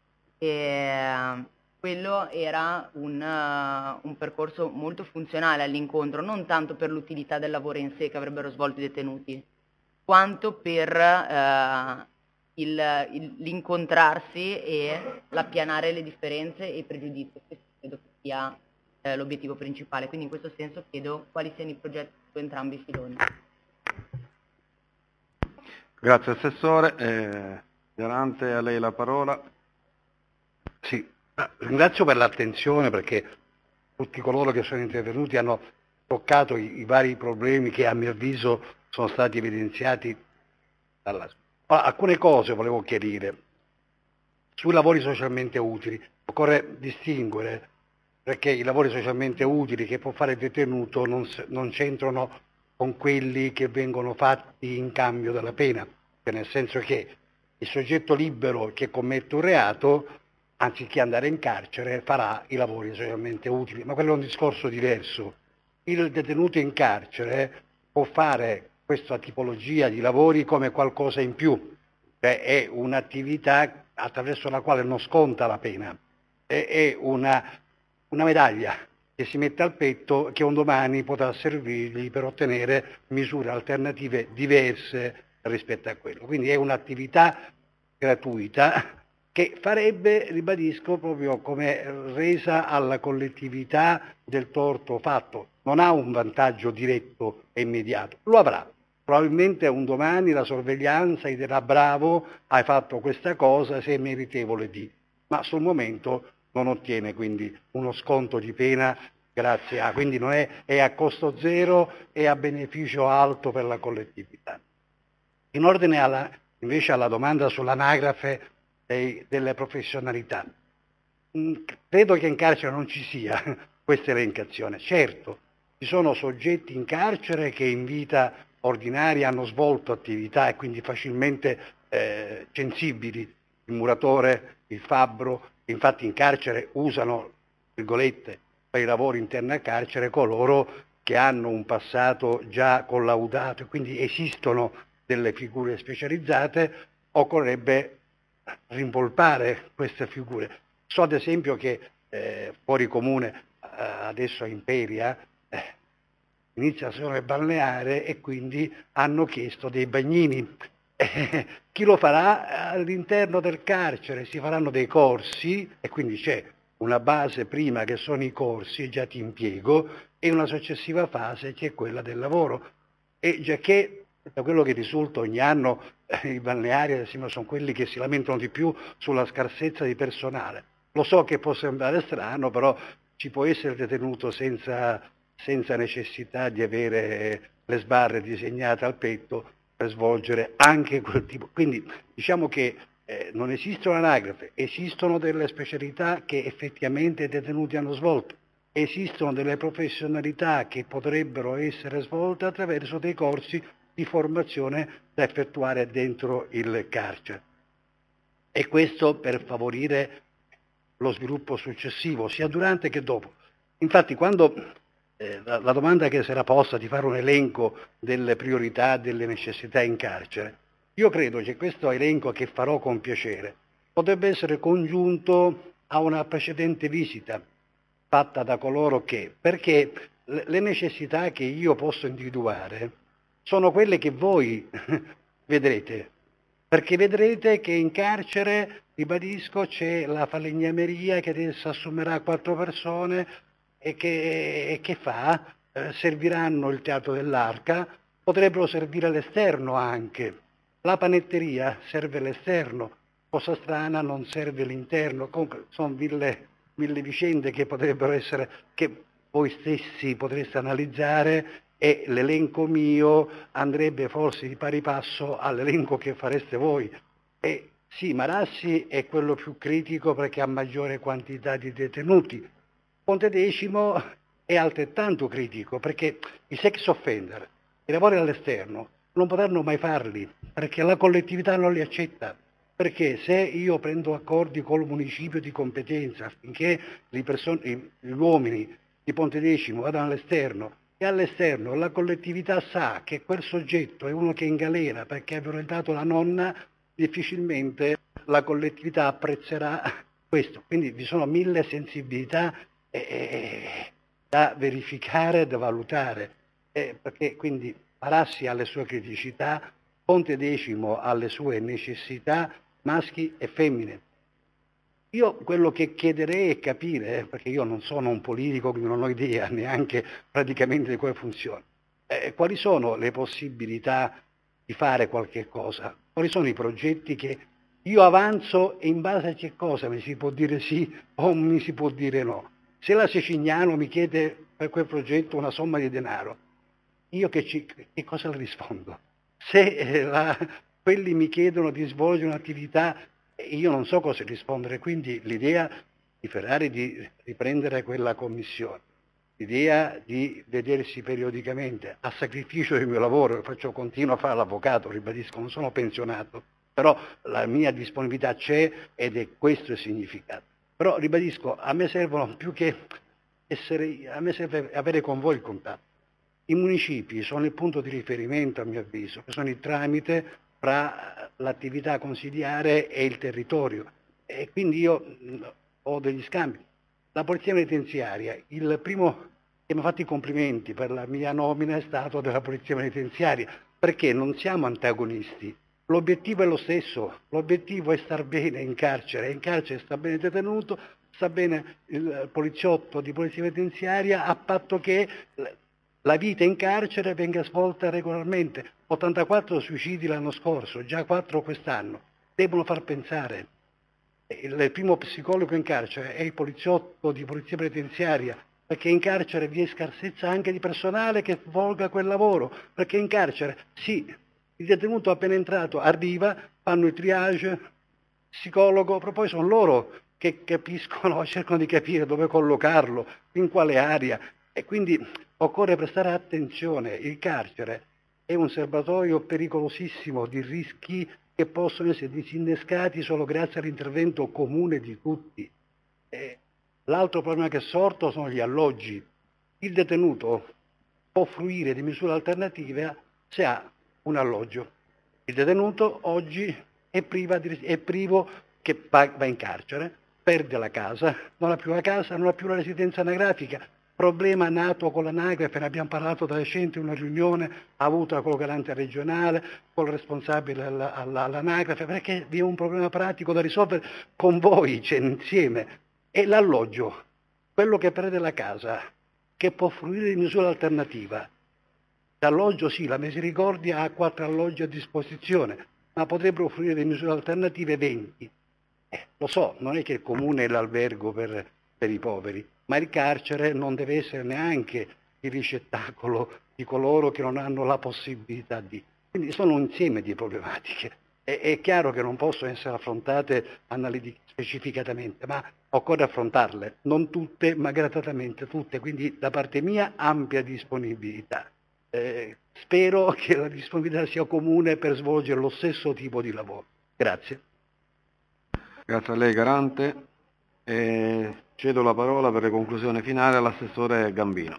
e quello era un percorso molto funzionale all'incontro, non tanto per l'utilità del lavoro in sé che avrebbero svolto i detenuti, quanto per l'incontrarsi e l'appianare le differenze e i pregiudizi. Questo credo che sia l'obiettivo principale, quindi in questo senso chiedo quali siano i progetti su entrambi i filoni. Grazie Assessore. Garante, a lei la parola. Sì, ringrazio per l'attenzione, perché tutti coloro che sono intervenuti hanno toccato i vari problemi che a mio avviso sono stati evidenziati dalla... Alcune cose volevo chiarire. Sui lavori socialmente utili occorre distinguere, perché i lavori socialmente utili che può fare il detenuto non c'entrano con quelli che vengono fatti in cambio della pena, nel senso che il soggetto libero che commette un reato, anziché andare in carcere, farà i lavori socialmente utili, ma quello è un discorso diverso. Il detenuto in carcere può fare questa tipologia di lavori come qualcosa in più, cioè è un'attività attraverso la quale non sconta la pena, è una medaglia che si mette al petto, che un domani potrà servirgli per ottenere misure alternative diverse rispetto a quello. Quindi è un'attività gratuita che farebbe, ribadisco, proprio come resa alla collettività del torto fatto. Non ha un vantaggio diretto e immediato, lo avrà. Probabilmente un domani la sorveglianza gli dirà: bravo, hai fatto questa cosa, sei meritevole di... Ma sul momento non ottiene quindi uno sconto di pena grazie a... Quindi non è a costo zero e a beneficio alto per la collettività. In ordine invece alla domanda sull'anagrafe delle professionalità, credo che in carcere non ci sia questa elencazione. Certo, ci sono soggetti in carcere che in vita ordinarie hanno svolto attività e quindi facilmente censibili, il muratore, il fabbro, infatti in carcere usano, virgolette, per i lavori interni al carcere coloro che hanno un passato già collaudato e quindi esistono delle figure specializzate, occorrerebbe rimpolpare queste figure. So ad esempio che fuori comune, adesso a Imperia, inizia la stagione balneare e quindi hanno chiesto dei bagnini. Chi lo farà? All'interno del carcere si faranno dei corsi e quindi c'è una base prima che sono i corsi, già ti impiego, e una successiva fase che è quella del lavoro. E già che da quello che risulta ogni anno i balneari ad esempio sono quelli che si lamentano di più sulla scarsezza di personale. Lo so che può sembrare strano, però ci può essere detenuto senza necessità di avere le sbarre disegnate al petto per svolgere anche quel tipo. Quindi diciamo che non esiste un'anagrafe, esistono delle specialità che effettivamente i detenuti hanno svolto, esistono delle professionalità che potrebbero essere svolte attraverso dei corsi di formazione da effettuare dentro il carcere. E questo per favorire lo sviluppo successivo, sia durante che dopo. Infatti quando la domanda che si era posta di fare un elenco delle priorità, delle necessità in carcere, io credo che questo elenco che farò con piacere potrebbe essere congiunto a una precedente visita fatta da coloro che, perché le necessità che io posso individuare sono quelle che voi vedrete, perché vedrete che in carcere, ribadisco, c'è la falegnameria che adesso assumerà 4 persone e che fa? Serviranno il teatro dell'Arca, potrebbero servire all'esterno anche. La panetteria serve all'esterno, cosa strana non serve l'interno. Comunque sono mille vicende che potrebbero essere, che voi stessi potreste analizzare e l'elenco mio andrebbe forse di pari passo all'elenco che fareste voi. E sì, Marassi è quello più critico perché ha maggiore quantità di detenuti. Pontedecimo è altrettanto critico perché i sex offender, i lavori all'esterno, non potranno mai farli perché la collettività non li accetta. Perché se io prendo accordi col municipio di competenza affinché gli uomini di Pontedecimo vadano all'esterno e all'esterno la collettività sa che quel soggetto è uno che è in galera perché ha violentato la nonna, difficilmente la collettività apprezzerà questo. Quindi vi sono 1000 sensibilità da verificare, da valutare, perché quindi Marassi ha le sue criticità, Pontedecimo ha le sue necessità, maschi e femmine. Io quello che chiederei è capire, perché io non sono un politico, quindi non ho idea neanche praticamente di come funziona, quali sono le possibilità di fare qualche cosa, quali sono i progetti che io avanzo e in base a che cosa mi si può dire sì o mi si può dire no. Se la Sicignano mi chiede per quel progetto una somma di denaro, io che cosa le rispondo? Se quelli mi chiedono di svolgere un'attività, io non so cosa rispondere, quindi l'idea di Ferrari di riprendere quella commissione, l'idea di vedersi periodicamente a sacrificio del mio lavoro, continuo a fare l'avvocato, ribadisco, non sono pensionato, però la mia disponibilità c'è ed è questo il significato. Però ribadisco, a me servono più che a me serve avere con voi il contatto. I municipi sono il punto di riferimento, a mio avviso, sono il tramite fra l'attività consiliare e il territorio. E quindi io ho degli scambi. La polizia penitenziaria, il primo che mi ha fatto i complimenti per la mia nomina è stato della polizia penitenziaria, perché non siamo antagonisti. L'obiettivo è lo stesso, l'obiettivo è star bene in carcere, in carcere sta bene il detenuto, sta bene il poliziotto di polizia penitenziaria, a patto che la vita in carcere venga svolta regolarmente. 84 suicidi l'anno scorso, già 4 quest'anno, devono far pensare. Il primo psicologo in carcere è il poliziotto di polizia penitenziaria, perché in carcere vi è scarsezza anche di personale che svolga quel lavoro, perché in carcere, sì, il detenuto appena entrato arriva, fanno il triage, psicologo, però poi sono loro che capiscono, cercano di capire dove collocarlo, in quale area, e quindi occorre prestare attenzione. Il carcere è un serbatoio pericolosissimo di rischi che possono essere disinnescati solo grazie all'intervento comune di tutti. L'altro problema che è sorto sono gli alloggi. Il detenuto può fruire di misure alternative se ha un alloggio. Il detenuto oggi è privo che va in carcere, perde la casa, non ha più la casa, non ha più la residenza anagrafica. Problema nato con l'anagrafe, ne abbiamo parlato da recente in una riunione avuta con il garante regionale, con il responsabile all'anagrafe, perché vi è un problema pratico da risolvere con voi, cioè insieme. E l'alloggio, quello che prende la casa, che può fruire di misura alternativa. L'alloggio sì, la Misericordia ha 4 alloggi a disposizione, ma potrebbero offrire di misure alternative 20. Lo so, non è che il comune è l'albergo per i poveri, ma il carcere non deve essere neanche il ricettacolo di coloro che non hanno la possibilità di. Quindi sono un insieme di problematiche. È chiaro che non possono essere affrontate specificatamente, ma occorre affrontarle, non tutte, ma gradatamente tutte, quindi da parte mia ampia disponibilità. Spero che la disponibilità sia comune per svolgere lo stesso tipo di lavoro. Grazie. Grazie a lei Garante. Cedo la parola per le conclusioni finali all'assessore Gambino.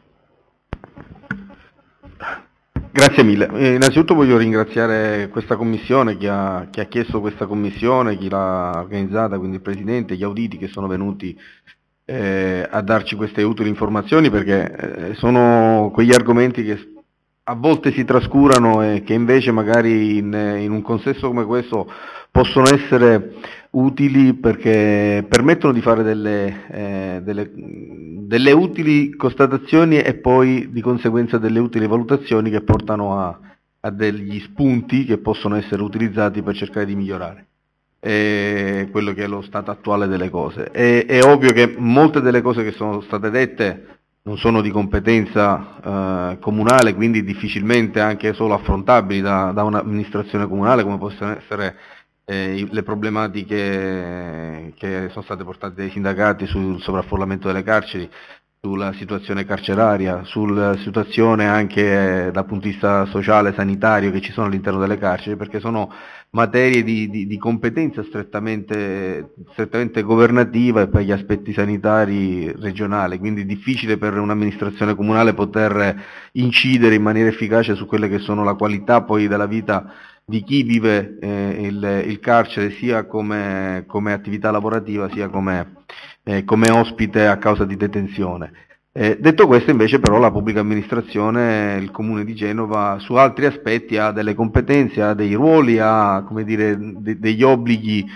Grazie mille. Innanzitutto voglio ringraziare questa commissione, chi ha chiesto questa commissione, chi l'ha organizzata, quindi il Presidente, gli auditi che sono venuti a darci queste utili informazioni, perché sono quegli argomenti che a volte si trascurano e che invece magari in un consesso come questo possono essere utili, perché permettono di fare delle utili constatazioni e poi di conseguenza delle utili valutazioni che portano a degli spunti che possono essere utilizzati per cercare di migliorare quello che è lo stato attuale delle cose. È ovvio che molte delle cose che sono state dette non sono di competenza comunale, quindi difficilmente anche solo affrontabili da un'amministrazione comunale, come possono essere le problematiche che sono state portate dai sindacati sul sovraffollamento delle carceri, sulla situazione carceraria, sulla situazione anche dal punto di vista sociale, sanitario che ci sono all'interno delle carceri, perché sono materie di competenza strettamente governativa e per gli aspetti sanitari regionali, quindi è difficile per un'amministrazione comunale poter incidere in maniera efficace su quelle che sono la qualità poi della vita di chi vive il carcere, sia come attività lavorativa sia come ospite a causa di detenzione. Detto questo, invece, però la pubblica amministrazione, il Comune di Genova, su altri aspetti ha delle competenze, ha dei ruoli, ha, come dire, degli obblighi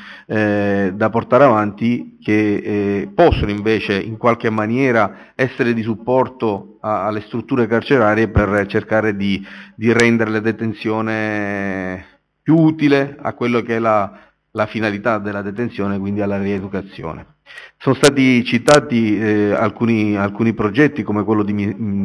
da portare avanti che possono invece in qualche maniera essere di supporto alle strutture carcerarie per cercare di rendere la detenzione più utile a quello che è la finalità della detenzione, quindi alla rieducazione. Sono stati citati alcuni progetti, come quello di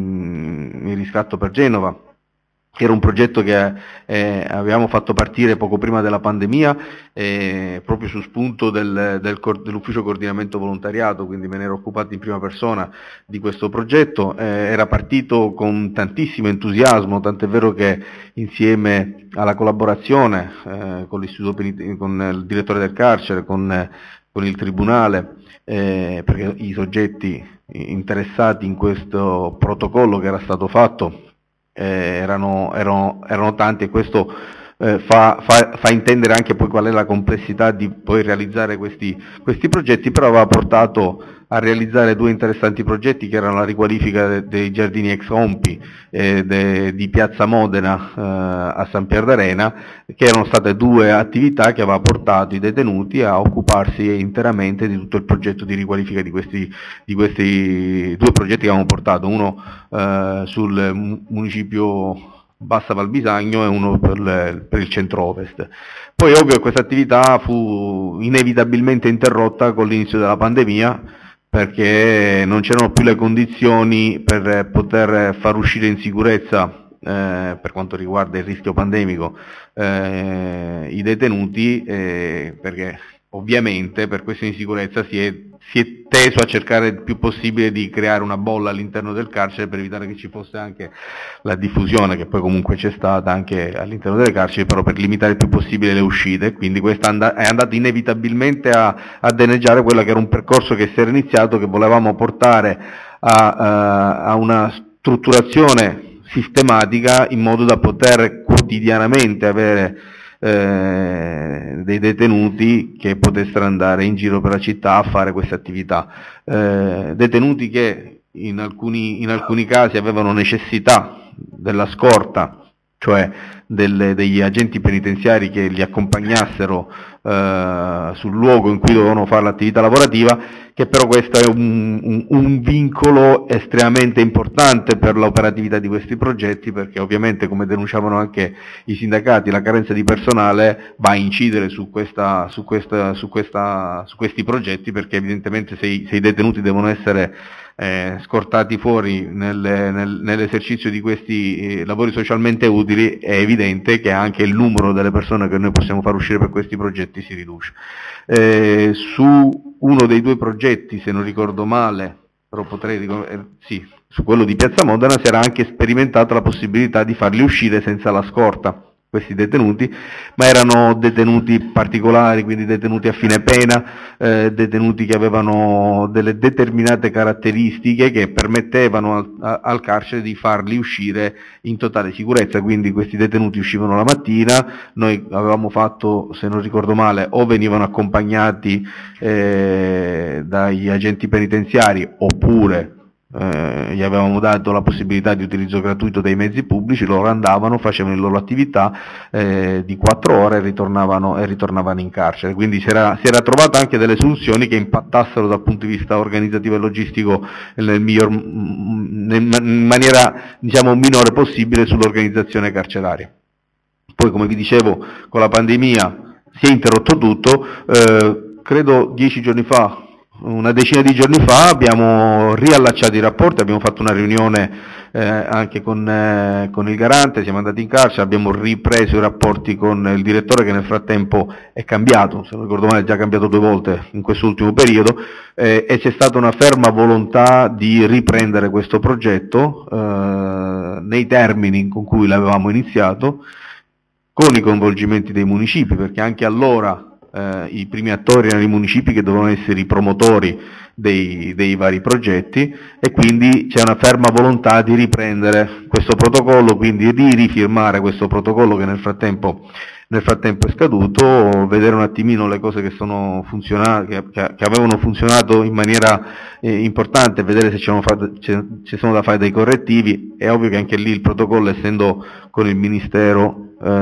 Mi riscatto per Genova, che era un progetto che avevamo fatto partire poco prima della pandemia, proprio su spunto dell'ufficio coordinamento volontariato, quindi me ne ero occupato in prima persona di questo progetto. Era partito con tantissimo entusiasmo, tant'è vero che insieme alla collaborazione con il direttore del carcere, con il Tribunale, perché i soggetti interessati in questo protocollo che era stato fatto erano tanti, e questo fa intendere anche poi qual è la complessità di poi realizzare questi progetti, però aveva portato a realizzare 2 interessanti progetti, che erano la riqualifica dei giardini ex Ompi di Piazza Modena a San Pier d'Arena, che erano state 2 attività che aveva portato i detenuti a occuparsi interamente di tutto il progetto di riqualifica di questi 2 progetti che avevamo portato, uno sul municipio Bassa Valbisagno e uno per il centro-ovest. Poi è ovvio che questa attività fu inevitabilmente interrotta con l'inizio della pandemia, perché non c'erano più le condizioni per poter far uscire in sicurezza, per quanto riguarda il rischio pandemico, i detenuti, perché ovviamente per questioni di sicurezza si è teso a cercare il più possibile di creare una bolla all'interno del carcere per evitare che ci fosse anche la diffusione, che poi comunque c'è stata anche all'interno delle carceri, però per limitare il più possibile le uscite. Quindi questo è andato inevitabilmente a danneggiare quello che era un percorso che si era iniziato, che volevamo portare a una strutturazione sistematica in modo da poter quotidianamente avere dei detenuti che potessero andare in giro per la città a fare queste attività, detenuti che in alcuni casi avevano necessità della scorta, cioè degli agenti penitenziari che li accompagnassero sul luogo in cui dovevano fare l'attività lavorativa, che però questo è un vincolo estremamente importante per l'operatività di questi progetti, perché ovviamente, come denunciavano anche i sindacati, la carenza di personale va a incidere su questi progetti, perché evidentemente se i detenuti devono essere scortati fuori nell'esercizio di questi lavori socialmente utili, è evidente che anche il numero delle persone che noi possiamo far uscire per questi progetti si riduce. Su uno dei due progetti, se non ricordo male, però sì, su quello di Piazza Modena si era anche sperimentata la possibilità di farli uscire senza la scorta, questi detenuti, ma erano detenuti particolari, quindi detenuti a fine pena, detenuti che avevano delle determinate caratteristiche che permettevano al carcere di farli uscire in totale sicurezza. Quindi questi detenuti uscivano la mattina, noi avevamo fatto, se non ricordo male, o venivano accompagnati dagli agenti penitenziari, oppure gli avevamo dato la possibilità di utilizzo gratuito dei mezzi pubblici, loro andavano, facevano le loro attività di 4 ore e ritornavano in carcere. Quindi si era trovato anche delle soluzioni che impattassero dal punto di vista organizzativo e logistico in maniera, diciamo, minore possibile sull'organizzazione carceraria. Poi, come vi dicevo, con la pandemia si è interrotto tutto, credo 10 giorni fa, una decina di giorni fa, abbiamo riallacciato i rapporti, abbiamo fatto una riunione anche con il garante, siamo andati in carcere, abbiamo ripreso i rapporti con il direttore, che nel frattempo è cambiato, se non ricordo male è già cambiato 2 volte in quest'ultimo periodo, e c'è stata una ferma volontà di riprendere questo progetto nei termini con cui l'avevamo iniziato, con i coinvolgimenti dei municipi, perché anche allora i primi attori erano i municipi che dovevano essere i promotori dei vari progetti, e quindi c'è una ferma volontà di riprendere questo protocollo, quindi di rifirmare questo protocollo che nel frattempo è scaduto, vedere un attimino le cose che sono funzionate, che avevano funzionato in maniera importante, vedere se ci sono da fare dei correttivi. È ovvio che anche lì il protocollo, essendo con il Ministero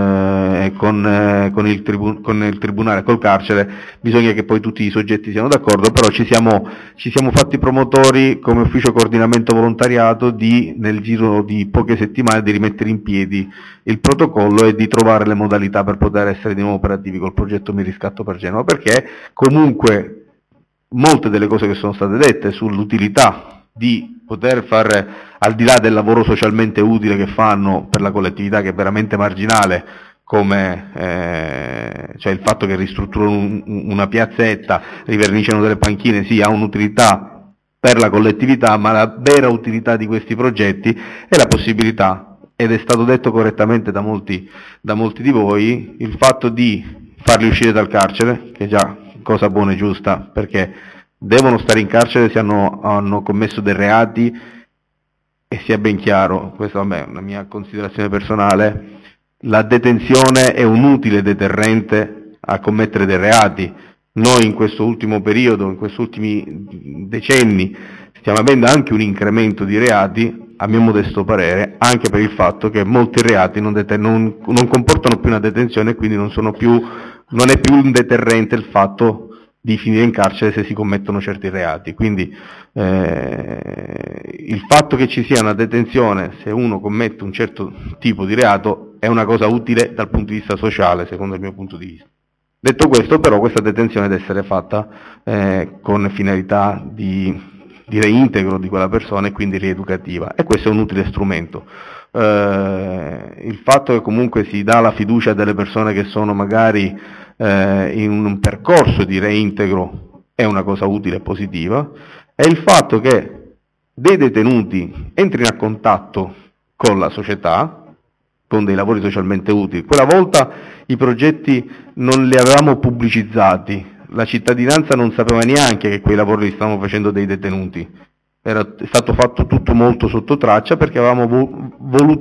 e con il Tribunale, col carcere, bisogna che poi tutti i soggetti siano d'accordo, però ci siamo fatti promotori come ufficio coordinamento volontariato nel giro di poche settimane di rimettere in piedi il protocollo e di trovare le modalità per poter essere di nuovo operativi col progetto Mi Riscatto per Genova, perché comunque molte delle cose che sono state dette sull'utilità di poter fare, al di là del lavoro socialmente utile che fanno per la collettività, che è veramente marginale, come cioè il fatto che ristrutturano una piazzetta, riverniciano delle panchine, sì, ha un'utilità per la collettività, ma la vera utilità di questi progetti è la possibilità, ed è stato detto correttamente da molti di voi, il fatto di farli uscire dal carcere, che è già cosa buona e giusta, perché devono stare in carcere se hanno commesso dei reati, e sia ben chiaro, questa è una mia considerazione personale, la detenzione è un utile deterrente a commettere dei reati. Noi in questo ultimo periodo, in questi ultimi decenni, stiamo avendo anche un incremento di reati, a mio modesto parere, anche per il fatto che molti reati non comportano più una detenzione, e quindi non è più un deterrente il fatto di finire in carcere se si commettono certi reati. Quindi il fatto che ci sia una detenzione se uno commette un certo tipo di reato è una cosa utile dal punto di vista sociale, secondo il mio punto di vista. Detto questo, però, questa detenzione deve essere fatta con finalità di reintegro di quella persona e quindi rieducativa, e questo è un utile strumento. Il fatto che comunque si dà la fiducia delle persone che sono magari in un percorso di reintegro è una cosa utile e positiva, è il fatto che dei detenuti entrino a contatto con la società, con dei lavori socialmente utili. Quella volta i progetti non li avevamo pubblicizzati, la cittadinanza non sapeva neanche che quei lavori li stavamo facendo dei detenuti. Era stato fatto tutto molto sotto traccia perché avevamo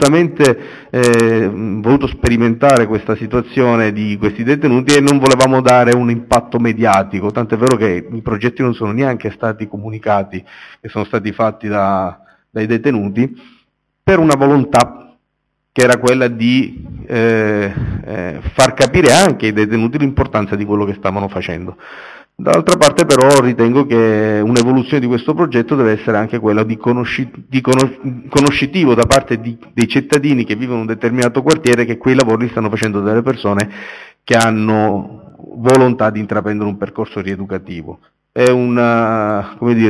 voluto sperimentare questa situazione di questi detenuti e non volevamo dare un impatto mediatico, tant'è vero che i progetti non sono neanche stati comunicati, che sono stati fatti dai detenuti, per una volontà che era quella di far capire anche ai detenuti l'importanza di quello che stavano facendo. Dall'altra parte però ritengo che un'evoluzione di questo progetto deve essere anche quella di conoscitivo da parte dei cittadini che vivono in un determinato quartiere, che quei lavori stanno facendo delle persone che hanno volontà di intraprendere un percorso rieducativo. È uno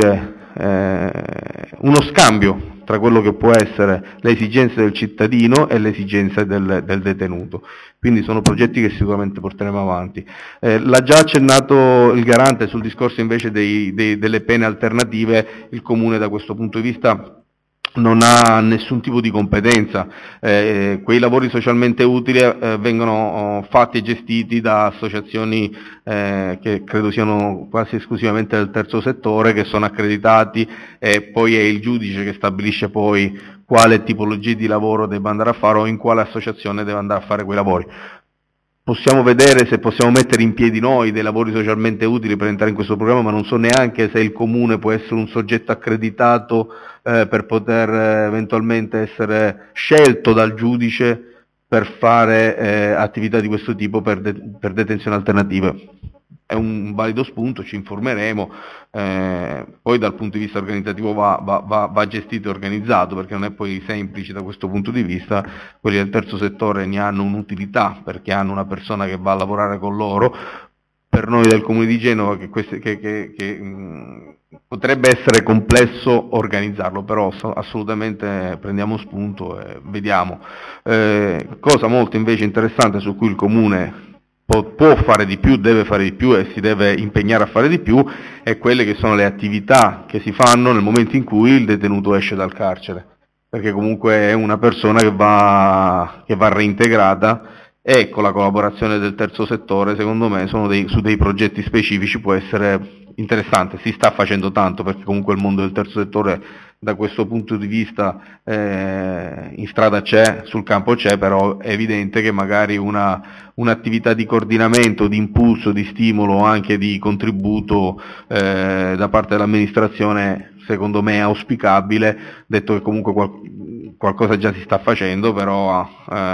scambio tra quello che può essere le esigenze del cittadino e le esigenze del detenuto. Quindi sono progetti che sicuramente porteremo avanti. L'ha già accennato il Garante sul discorso invece delle pene alternative. Il Comune da questo punto di vista non ha nessun tipo di competenza, quei lavori socialmente utili vengono fatti e gestiti da associazioni che credo siano quasi esclusivamente del terzo settore, che sono accreditati, e poi è il giudice che stabilisce poi quale tipologia di lavoro debba andare a fare o in quale associazione deve andare a fare quei lavori. Possiamo vedere se possiamo mettere in piedi noi dei lavori socialmente utili per entrare in questo programma, ma non so neanche se il Comune può essere un soggetto accreditato per poter eventualmente essere scelto dal giudice per fare attività di questo tipo per detenzione alternative. È un valido spunto, ci informeremo, poi dal punto di vista organizzativo va gestito e organizzato, perché non è poi semplice da questo punto di vista. Quelli del terzo settore ne hanno un'utilità perché hanno una persona che va a lavorare con loro. Per noi del Comune di Genova potrebbe essere complesso organizzarlo, però assolutamente prendiamo spunto e vediamo. Cosa molto invece interessante su cui il Comune può fare di più, deve fare di più e si deve impegnare a fare di più, è quelle che sono le attività che si fanno nel momento in cui il detenuto esce dal carcere, perché comunque è una persona che va reintegrata, e con la collaborazione del terzo settore secondo me su dei progetti specifici può essere interessante. Si sta facendo tanto, perché comunque il mondo del terzo settore da questo punto di vista in strada c'è, sul campo c'è, però è evidente che magari un'attività di coordinamento, di impulso, di stimolo, anche di contributo da parte dell'amministrazione secondo me è auspicabile, detto che comunque qualcosa già si sta facendo, però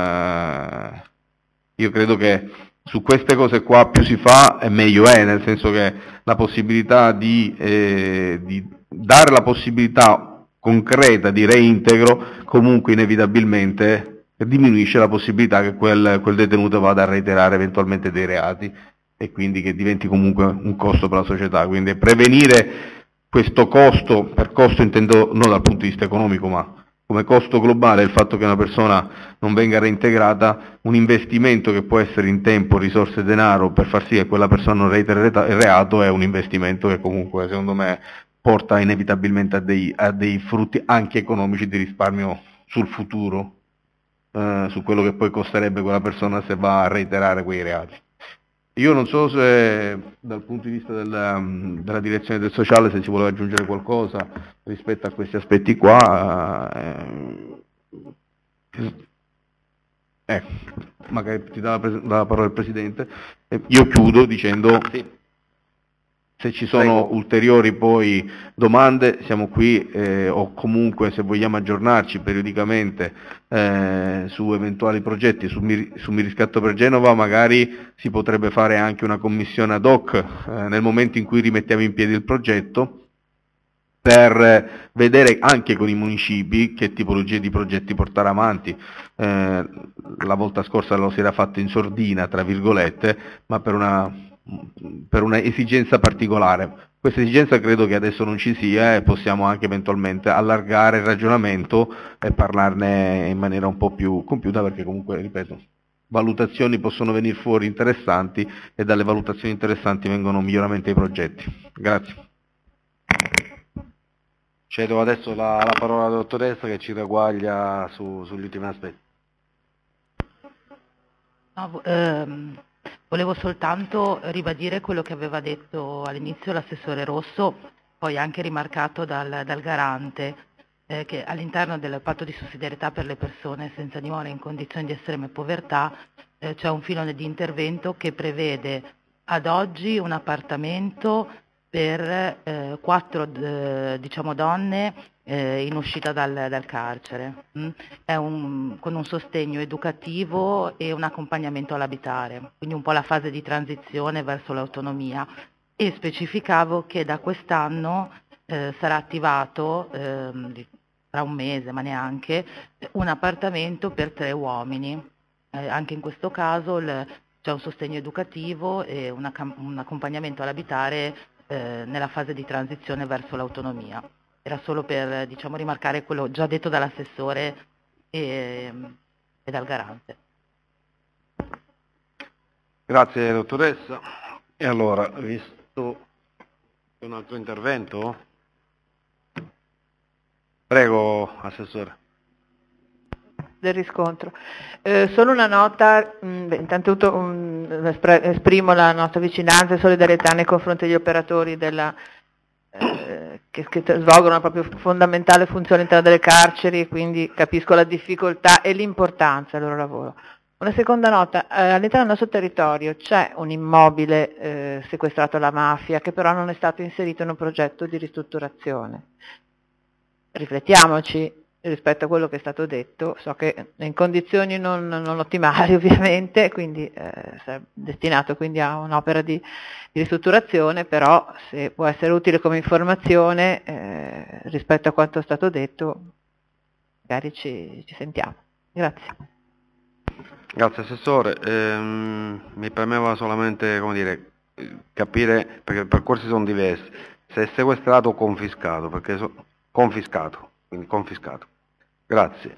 io credo che su queste cose qua più si fa e meglio è, nel senso che la possibilità di dare la possibilità concreta di reintegro comunque inevitabilmente diminuisce la possibilità che quel detenuto vada a reiterare eventualmente dei reati, e quindi che diventi comunque un costo per la società. Quindi prevenire questo costo, per costo intendo non dal punto di vista economico ma come costo globale, il fatto che una persona non venga reintegrata, un investimento che può essere in tempo, risorse e denaro per far sì che quella persona non reiteri il reato, è un investimento che comunque secondo me porta inevitabilmente a dei frutti anche economici di risparmio sul futuro, su quello che poi costerebbe quella persona se va a reiterare quei reati. Io non so se dal punto di vista della direzione del sociale se si voleva aggiungere qualcosa rispetto a questi aspetti qua. Magari ti dà la parola il Presidente. Io chiudo dicendo se ci sono ulteriori poi domande siamo qui, o comunque se vogliamo aggiornarci periodicamente su eventuali progetti, su Mi Riscatto per Genova, magari si potrebbe fare anche una commissione ad hoc nel momento in cui rimettiamo in piedi il progetto, per vedere anche con i municipi che tipologie di progetti portare avanti. La volta scorsa lo si era fatto in sordina, tra virgolette, ma per una esigenza particolare. Questa esigenza credo che adesso non ci sia e possiamo anche eventualmente allargare il ragionamento e parlarne in maniera un po' più compiuta, perché comunque, ripeto, valutazioni possono venire fuori interessanti e dalle valutazioni interessanti vengono miglioramenti dei progetti. Grazie. Cedo adesso la parola alla dottoressa che ci ragguaglia sugli ultimi aspetti. No, volevo soltanto ribadire quello che aveva detto all'inizio l'assessore Rosso, poi anche rimarcato dal Garante, che all'interno del patto di sussidiarietà per le persone senza dimora in condizioni di estrema povertà c'è un filone di intervento che prevede ad oggi un appartamento per 4 donne in uscita dal carcere, con un sostegno educativo e un accompagnamento all'abitare, quindi un po' la fase di transizione verso l'autonomia, e specificavo che da quest'anno sarà attivato, tra un mese ma neanche, un appartamento per 3 uomini, anche in questo caso c'è un sostegno educativo e un accompagnamento all'abitare nella fase di transizione verso l'autonomia. Era solo per rimarcare quello già detto dall'assessore e dal Garante. Grazie dottoressa. E allora, visto un altro intervento? Prego, assessore. Del riscontro. Solo una nota, intanto esprimo la nostra vicinanza e solidarietà nei confronti degli operatori che svolgono una proprio fondamentale funzione all'interno delle carceri, e quindi capisco la difficoltà e l'importanza del loro lavoro. Una seconda nota, all'interno del nostro territorio c'è un immobile sequestrato alla mafia che però non è stato inserito in un progetto di ristrutturazione. Riflettiamoci rispetto a quello che è stato detto, so che in condizioni non ottimali ovviamente, quindi è destinato quindi a un'opera di ristrutturazione, però se può essere utile come informazione rispetto a quanto è stato detto, magari ci sentiamo. Grazie. Grazie assessore. Mi premeva solamente capire, perché i percorsi sono diversi, se è sequestrato o confiscato, quindi confiscato. Grazie.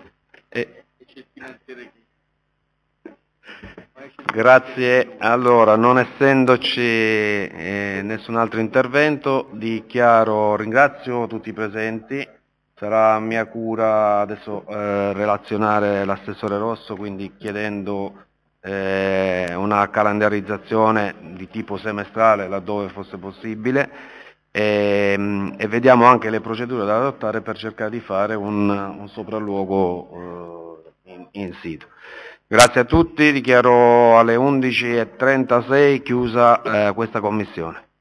Grazie. Allora, non essendoci nessun altro intervento, ringrazio tutti i presenti. Sarà mia cura adesso relazionare l'assessore Rosso, quindi chiedendo una calendarizzazione di tipo semestrale laddove fosse possibile. E vediamo anche le procedure da adottare per cercare di fare un sopralluogo in sito. Grazie a tutti, dichiaro alle 11:36 chiusa questa commissione.